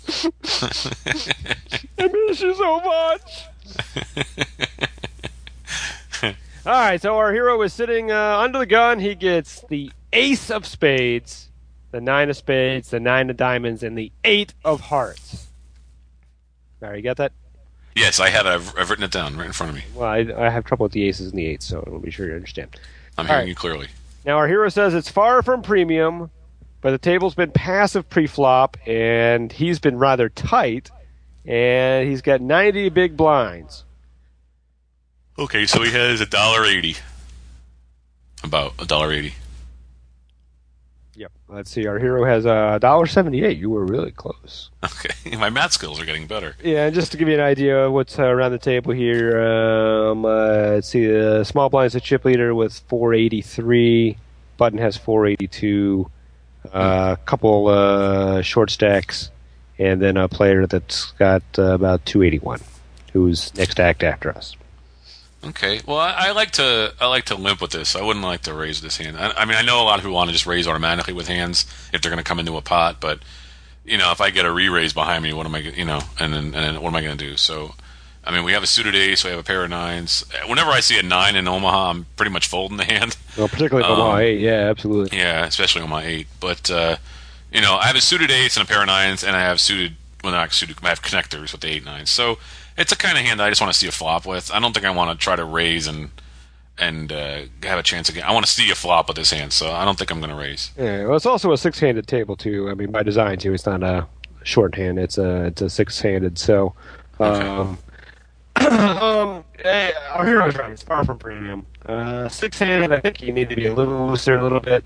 Speaker 3: I miss you so much. All right, so our hero is sitting under the gun. He gets the ace of spades, the 9 of spades, the 9 of diamonds, and the 8 of hearts. All right, you got that?
Speaker 2: Yes, I have it. I've written it down right in front of me.
Speaker 3: Well, I have trouble with the aces and the 8s, so I'll be sure you understand.
Speaker 2: I'm hearing you clearly.
Speaker 3: Now, our hero says it's far from premium, but the table's been passive pre-flop, and he's been rather tight, and he's got 90 big blinds.
Speaker 2: Okay, so he has $1.80. About $1.80.
Speaker 3: Yep. Let's see. Our hero has $1.78. You were really close.
Speaker 2: Okay, my math skills are getting better.
Speaker 3: Yeah, and just to give you an idea of what's around the table here, let's see. The small blind's a chip leader with 483. Button has 482. A couple short stacks, and then a player that's got about 281, who's next act after us.
Speaker 2: Okay. Well, I like to limp with this. I wouldn't like to raise this hand. I mean, I know a lot of people want to just raise automatically with hands if they're going to come into a pot, but if I get a re-raise behind me, what am I, and then what am I going to do? So, I mean, we have a suited ace, we have a pair of 9s. Whenever I see a 9 in Omaha, I'm pretty much folding the hand.
Speaker 3: Well, particularly Omaha 8, yeah, absolutely.
Speaker 2: Yeah, especially Omaha 8. But I have a suited ace and a pair of 9s, and I have suited. Well, not suited. I have connectors with the 8-9s. So. It's a kind of hand that I just want to see a flop with. I don't think I want to try to raise and have a chance again. I want to see a flop with this hand, so I don't think I'm going to raise.
Speaker 3: Yeah, well, it's also a 6-handed table too. I mean, by design too. It's not a short hand. It's a 6-handed. So, our hero's right. It's far from premium. 6-handed. I think you need to be a little looser, a little bit.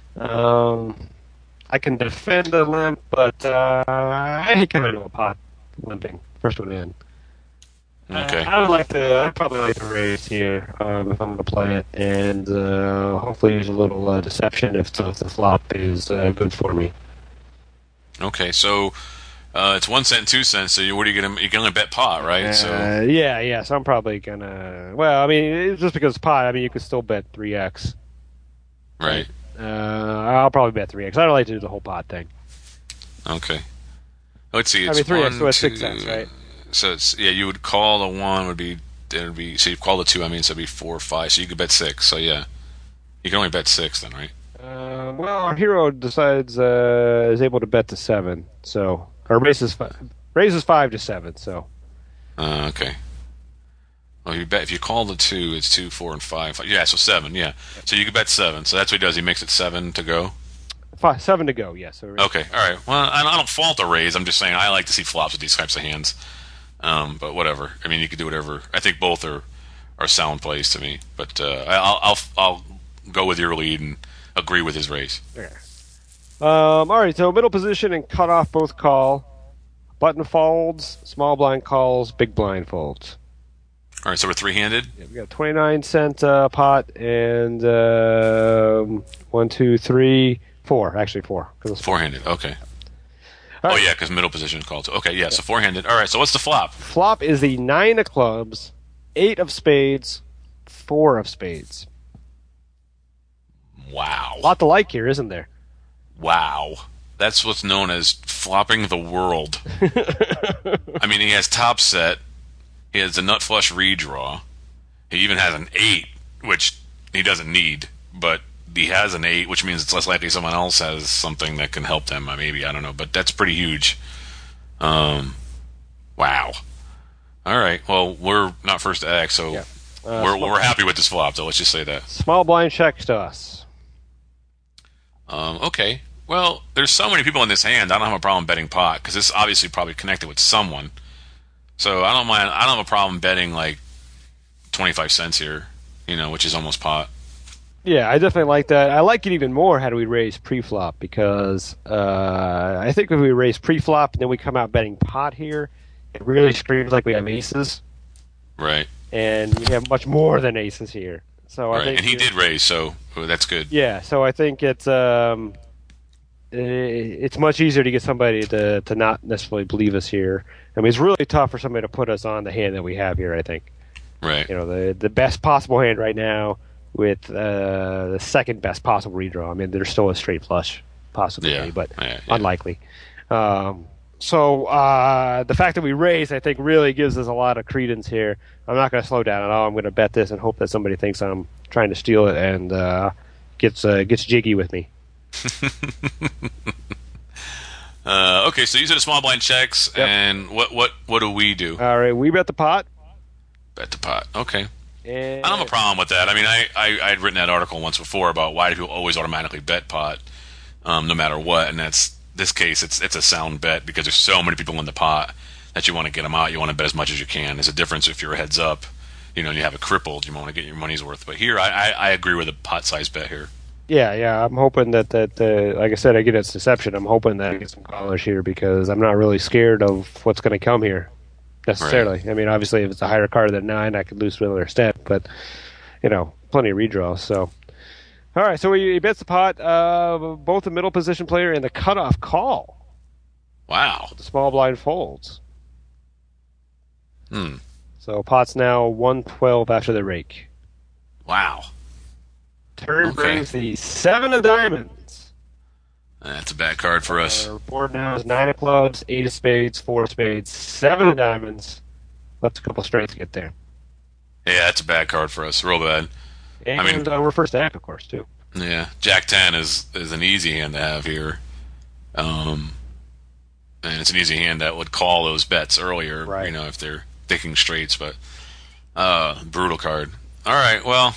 Speaker 3: I can defend the limp, but I hate coming into a pot limping. First one in.
Speaker 2: Okay.
Speaker 3: I'd probably like to raise here if I'm going to play it, and hopefully use a little deception if the flop is good for me.
Speaker 2: Okay, so it's 1 cent, 2 cents. So what are you going to? You can only bet pot, right?
Speaker 3: Yeah. So I'm probably gonna. Well, I mean, just because it's pot, I mean, you could still bet 3x.
Speaker 2: Right.
Speaker 3: I'll probably bet 3x. I don't like to do the whole pot thing.
Speaker 2: Okay. Let's see. It's
Speaker 3: 3x, so it's
Speaker 2: 1,
Speaker 3: 6 cents, right?
Speaker 2: So it's you would call the 1 would be so you call the 2. I mean, so it'd be 4 or 5. So you could bet 6. So yeah, you can only bet 6 then, right?
Speaker 3: Well, our hero decides is able to bet to 7. So our base is Raises 5 to 7, so.
Speaker 2: Okay. Well, you bet if you call the 2, it's 2, 4, and 5. Yeah, so 7. Yeah. So you can bet 7. So that's what he does. He makes it 7 to go.
Speaker 3: 7 to go. Yes. Yeah, so
Speaker 2: okay. All right. Well, I don't fault the raise. I'm just saying I like to see flops with these types of hands. But whatever. I mean, you can do whatever. I think both are sound plays to me. But I'll go with your lead and agree with his raise.
Speaker 3: Okay. All right. So middle position and cutoff both call. Button folds, small blind calls, big blind folds.
Speaker 2: All right, so we're three-handed?
Speaker 3: Yeah, we got 29-cent pot and 1, 2, 3, 4. Actually, 4.
Speaker 2: Four-handed, okay.
Speaker 3: Right.
Speaker 2: Yeah, because middle position called. Okay, yeah, so four-handed. All right, so what's the flop?
Speaker 3: Flop is the 9 of clubs, 8 of spades, 4 of spades.
Speaker 2: Wow.
Speaker 3: A lot to like here, isn't there?
Speaker 2: Wow. That's what's known as flopping the world. I mean, he has top set. He has a nut flush redraw. He even has an 8, which he doesn't need, but he has an 8, which means it's less likely someone else has something that can help them. Maybe, I don't know, but that's pretty huge. Wow. All right, well, we're not first to act, so
Speaker 3: yeah.
Speaker 2: we're happy with this flop, so let's just say that.
Speaker 3: Small blind checks to us.
Speaker 2: Okay. Well, there's so many people in this hand, I don't have a problem betting pot, because it's obviously probably connected with someone. So I don't have a problem betting like 25 cents here, which is almost pot.
Speaker 3: Yeah, I definitely like that. I like it even more had we raised pre-flop because I think if we raise pre-flop and then we come out betting pot here, it really screams like we have aces.
Speaker 2: Right.
Speaker 3: And we have much more than aces here. So
Speaker 2: right.
Speaker 3: I think
Speaker 2: And he did raise, so that's good.
Speaker 3: Yeah, so I think it's much easier to get somebody to not necessarily believe us here. I mean, it's really tough for somebody to put us on the hand that we have here, I think.
Speaker 2: Right.
Speaker 3: The best possible hand right now with the second best possible redraw. I mean, there's still a straight flush possibility, but unlikely. So the fact that we raise, I think, really gives us a lot of credence here. I'm not going to slow down at all. I'm going to bet this and hope that somebody thinks I'm trying to steal it and gets jiggy with me.
Speaker 2: Okay, so these are the small blind checks,
Speaker 3: yep.
Speaker 2: And what do we do?
Speaker 3: All right, we bet the pot.
Speaker 2: Bet the pot. Okay.
Speaker 3: And
Speaker 2: I don't have a problem with that. I mean, I had written that article once before about why do people always automatically bet pot, no matter what, and this case it's a sound bet because there's so many people in the pot that you want to get them out. You want to bet as much as you can. There's a difference if you're heads up, and you have it crippled. You want to get your money's worth. But here, I agree with a pot size bet here.
Speaker 3: Yeah. I'm hoping that like I said, I get its deception. I'm hoping that I get some callers here because I'm not really scared of what's going to come here necessarily. Right. I mean, obviously, if it's a higher card than 9, I could lose another step, but plenty of redraws. So, all right. So he bets the pot. Both the middle position player and the cutoff call.
Speaker 2: Wow.
Speaker 3: The small blind folds. So pot's now 112 after the rake.
Speaker 2: Wow.
Speaker 3: Turn brings the 7 of diamonds.
Speaker 2: That's a bad card for us.
Speaker 3: Our board now is 9 of clubs, 8 of spades, 4 of spades, 7 of diamonds. Left a couple straights to get there.
Speaker 2: Yeah, that's a bad card for us. Real bad.
Speaker 3: And we're first to act, of course, too.
Speaker 2: Yeah, Jack 10 is an easy hand to have here. And it's an easy hand that would call those bets earlier,
Speaker 3: right.
Speaker 2: If they're thinking straights, but brutal card. All right, well,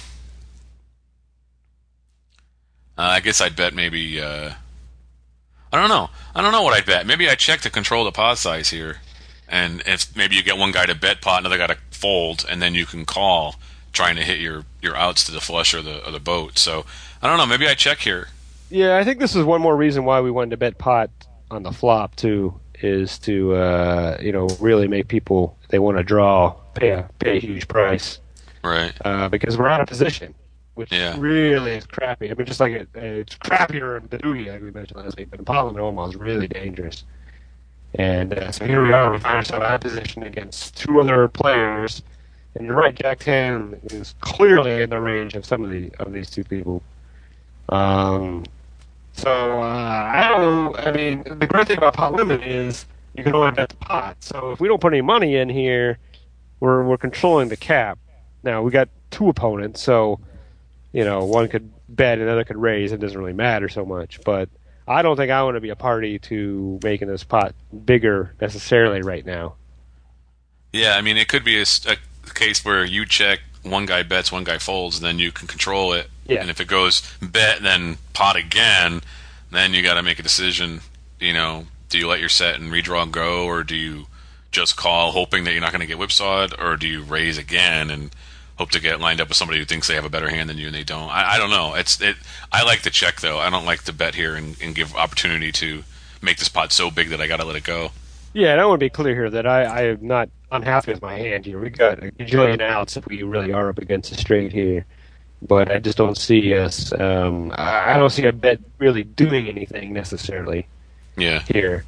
Speaker 2: I guess I'd bet maybe I don't know what I'd bet. Maybe I'd check to control the pot size here, and if maybe you get one guy to bet pot, another guy to fold, and then you can call trying to hit your outs to the flush or the boat. So I don't know, maybe I check here.
Speaker 3: Yeah, I think this is one more reason why we wanted to bet pot on the flop too, is to really make people, they want to draw, pay a huge price,
Speaker 2: right?
Speaker 3: Because we're out of position, which really is crappy. I mean, just like it's crappier in Badoogie, like we mentioned last week, but Parliament Omaha is really dangerous. And so here we are, we find ourselves out of position against 2 other players. And you're right, Jack 10 is clearly in the range of some of these 2 people. I don't know. I mean, the great thing about pot limit is you can only bet the pot. So if we don't put any money in here, we're controlling the cap. Now we got 2 opponents, so one could bet, another could raise. It doesn't really matter so much. But I don't think I want to be a party to making this pot bigger necessarily right now.
Speaker 2: Yeah, I mean, it could be a case where you check, one guy bets, one guy folds, then you can control it.
Speaker 3: Yeah.
Speaker 2: And if it goes bet, then pot again, then you got to make a decision. You know, do you let your set and redraw go, or do you just call hoping that you're not going to get whipsawed, or do you raise again and hope to get lined up with somebody who thinks they have a better hand than you and they don't? I don't know. I like to check, though. I don't like to bet here and give opportunity to make this pot so big that I got to let it go.
Speaker 3: Yeah, and I want to be clear here that I am not unhappy with my hand here. We got a gajillion outs if we really are up against a straight here. But I just don't see us. I don't see a bet really doing anything necessarily.
Speaker 2: Yeah.
Speaker 3: Here.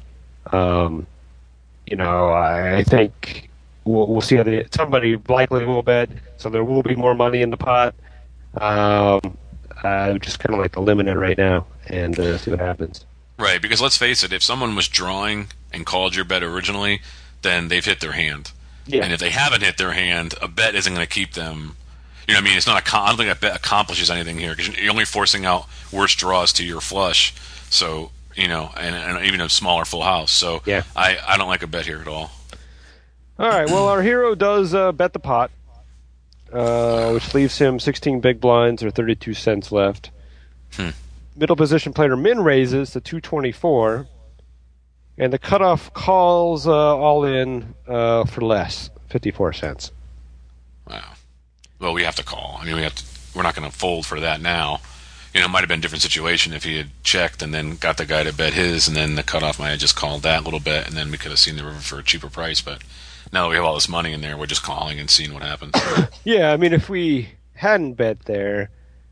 Speaker 3: I think we'll see how somebody likely will bet, so there will be more money in the pot. I just kind of like to limit it right now and see what happens.
Speaker 2: Right, because let's face it, if someone was drawing and called your bet originally, then they've hit their hand.
Speaker 3: Yeah.
Speaker 2: And if they haven't hit their hand, a bet isn't going to keep them. You know what I mean? It's not I don't think a bet accomplishes anything here, because you're only forcing out worse draws to your flush. So, and even a smaller full house. So
Speaker 3: yeah.
Speaker 2: I don't like a bet here at all.
Speaker 3: All right, well, our hero does bet the pot, which leaves him 16 big blinds or 32 cents left. Middle position player min raises to 224, and the cutoff calls all in for less, 54 cents.
Speaker 2: Wow. Well, we have to call. I mean, we're not going to fold for that now. It might have been a different situation if he had checked and then got the guy to bet his, and then the cutoff might have just called that little bit, and then we could have seen the river for a cheaper price. But now that we have all this money in there, we're just calling and seeing what happens.
Speaker 3: Yeah, I mean, if we hadn't bet there,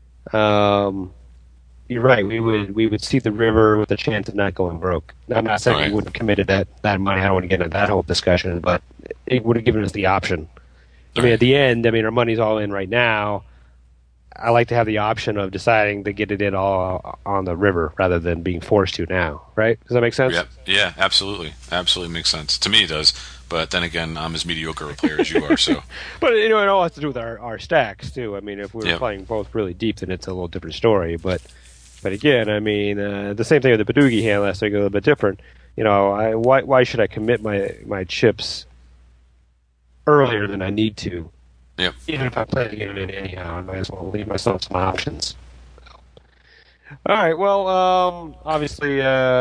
Speaker 3: you're right. We would see the river with a chance of not going broke. I'm not saying we wouldn't have committed that money. I don't want to get into that whole discussion, but it would have given us the option. I mean, at the end, our money's all in right now. I like to have the option of deciding to get it in all on the river rather than being forced to now, right? Does that make sense?
Speaker 2: Yeah, absolutely. Absolutely makes sense. To me, it does. But then again, I'm as mediocre a player as you are, so.
Speaker 3: But, it all has to do with our stacks, too. I mean, if we were playing both really deep, then it's a little different story. But again, I mean, the same thing with the Badoogie hand last week, a little bit different. Why should I commit my chips earlier than I need to?
Speaker 2: Yep.
Speaker 3: Even if I play the game in anyhow, I might as well leave myself some options. All right, well, obviously,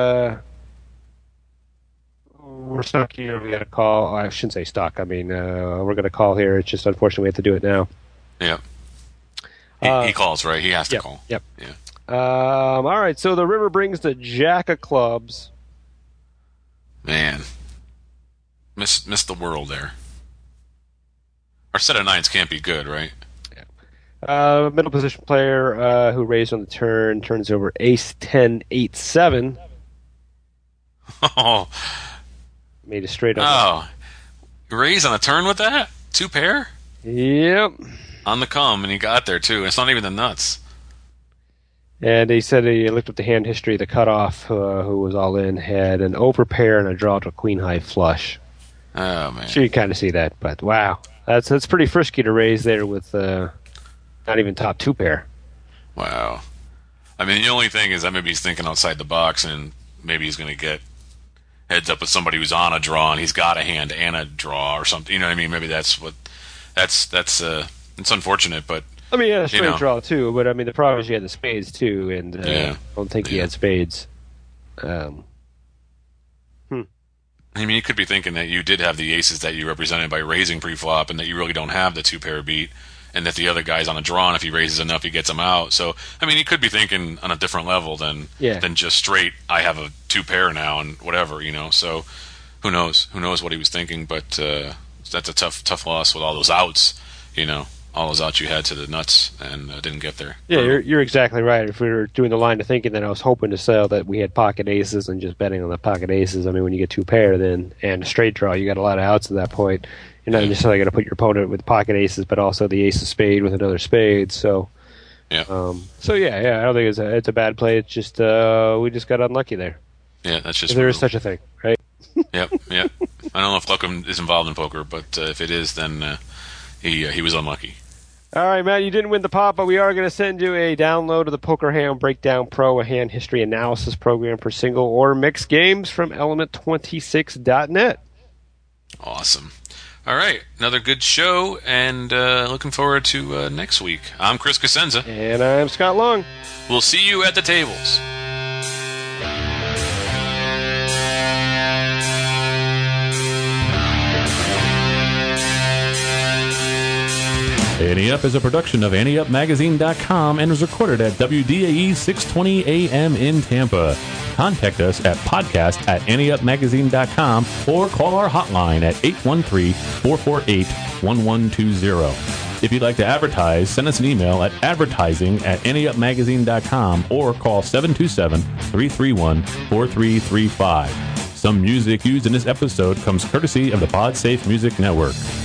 Speaker 3: we're stuck here. We got to call. I shouldn't say stuck. I mean, we're going to call here. It's just unfortunate we have to do it now.
Speaker 2: Yep. He calls, right? He has to call.
Speaker 3: Yep.
Speaker 2: Yeah.
Speaker 3: All right, so the river brings the jack of clubs.
Speaker 2: Man. Missed the world there. Our set of nines can't be good, right?
Speaker 3: Yeah. Middle position player who raised on the turn turns over ace 10 8 7.
Speaker 2: Oh,
Speaker 3: made a straight up.
Speaker 2: Raise on the turn with that 2 pair.
Speaker 3: Yep.
Speaker 2: On the come, and he got there too. It's not even the nuts.
Speaker 3: And he said he looked up the hand history. The cutoff, who was all in, had an overpair and a draw to a queen high flush.
Speaker 2: Oh man.
Speaker 3: So you kind of see that, but wow. That's pretty frisky to raise there with not even top 2 pair.
Speaker 2: Wow. I mean, the only thing is that maybe he's thinking outside the box, and maybe he's going to get heads up with somebody who's on a draw, and he's got a hand and a draw or something. You know what I mean? Maybe that's it's unfortunate, but
Speaker 3: I mean, he had a straight draw too. But I mean, the problem is he had the spades too, and I don't think he had spades.
Speaker 2: I mean, you could be thinking that you did have the aces that you represented by raising pre-flop, and that you really don't have the 2 pair beat, and that the other guy's on a draw, and if he raises enough, he gets them out. So, I mean, he could be thinking on a different level than just straight, I have a 2 pair now, and whatever, So, who knows? Who knows what he was thinking, but that's a tough loss with all those outs, all those outs you had to the nuts and didn't get there.
Speaker 3: Yeah, you're exactly right. If we were doing the line of thinking, then I was hoping to sell that we had pocket aces and just betting on the pocket aces. I mean, when you get 2 pair then and a straight draw, you got a lot of outs at that point. You're not necessarily going to put your opponent with pocket aces, but also the ace of spade with another spade. So, I don't think it's a bad play. It's just we just got unlucky there.
Speaker 2: Yeah, that's just
Speaker 3: if there is such a thing, right?
Speaker 2: Yep. I don't know if luck is involved in poker, but if it is, then he was unlucky.
Speaker 3: All right, Matt, you didn't win the pot, but we are going to send you a download of the Poker Hand Breakdown Pro, a hand history analysis program for single or mixed games from Element26.net.
Speaker 2: Awesome. All right, another good show, and looking forward to next week. I'm Chris Cosenza.
Speaker 3: And I'm Scott Long.
Speaker 2: We'll see you at the tables.
Speaker 8: Ante Up is a production of AnteUpMagazine.com and was recorded at WDAE 620 AM in Tampa. Contact us at podcast@AnteUpMagazine.com or call our hotline at 813-448-1120. If you'd like to advertise, send us an email at advertising@AnteUpMagazine.com or call 727-331-4335. Some music used in this episode comes courtesy of the PodSafe Music Network.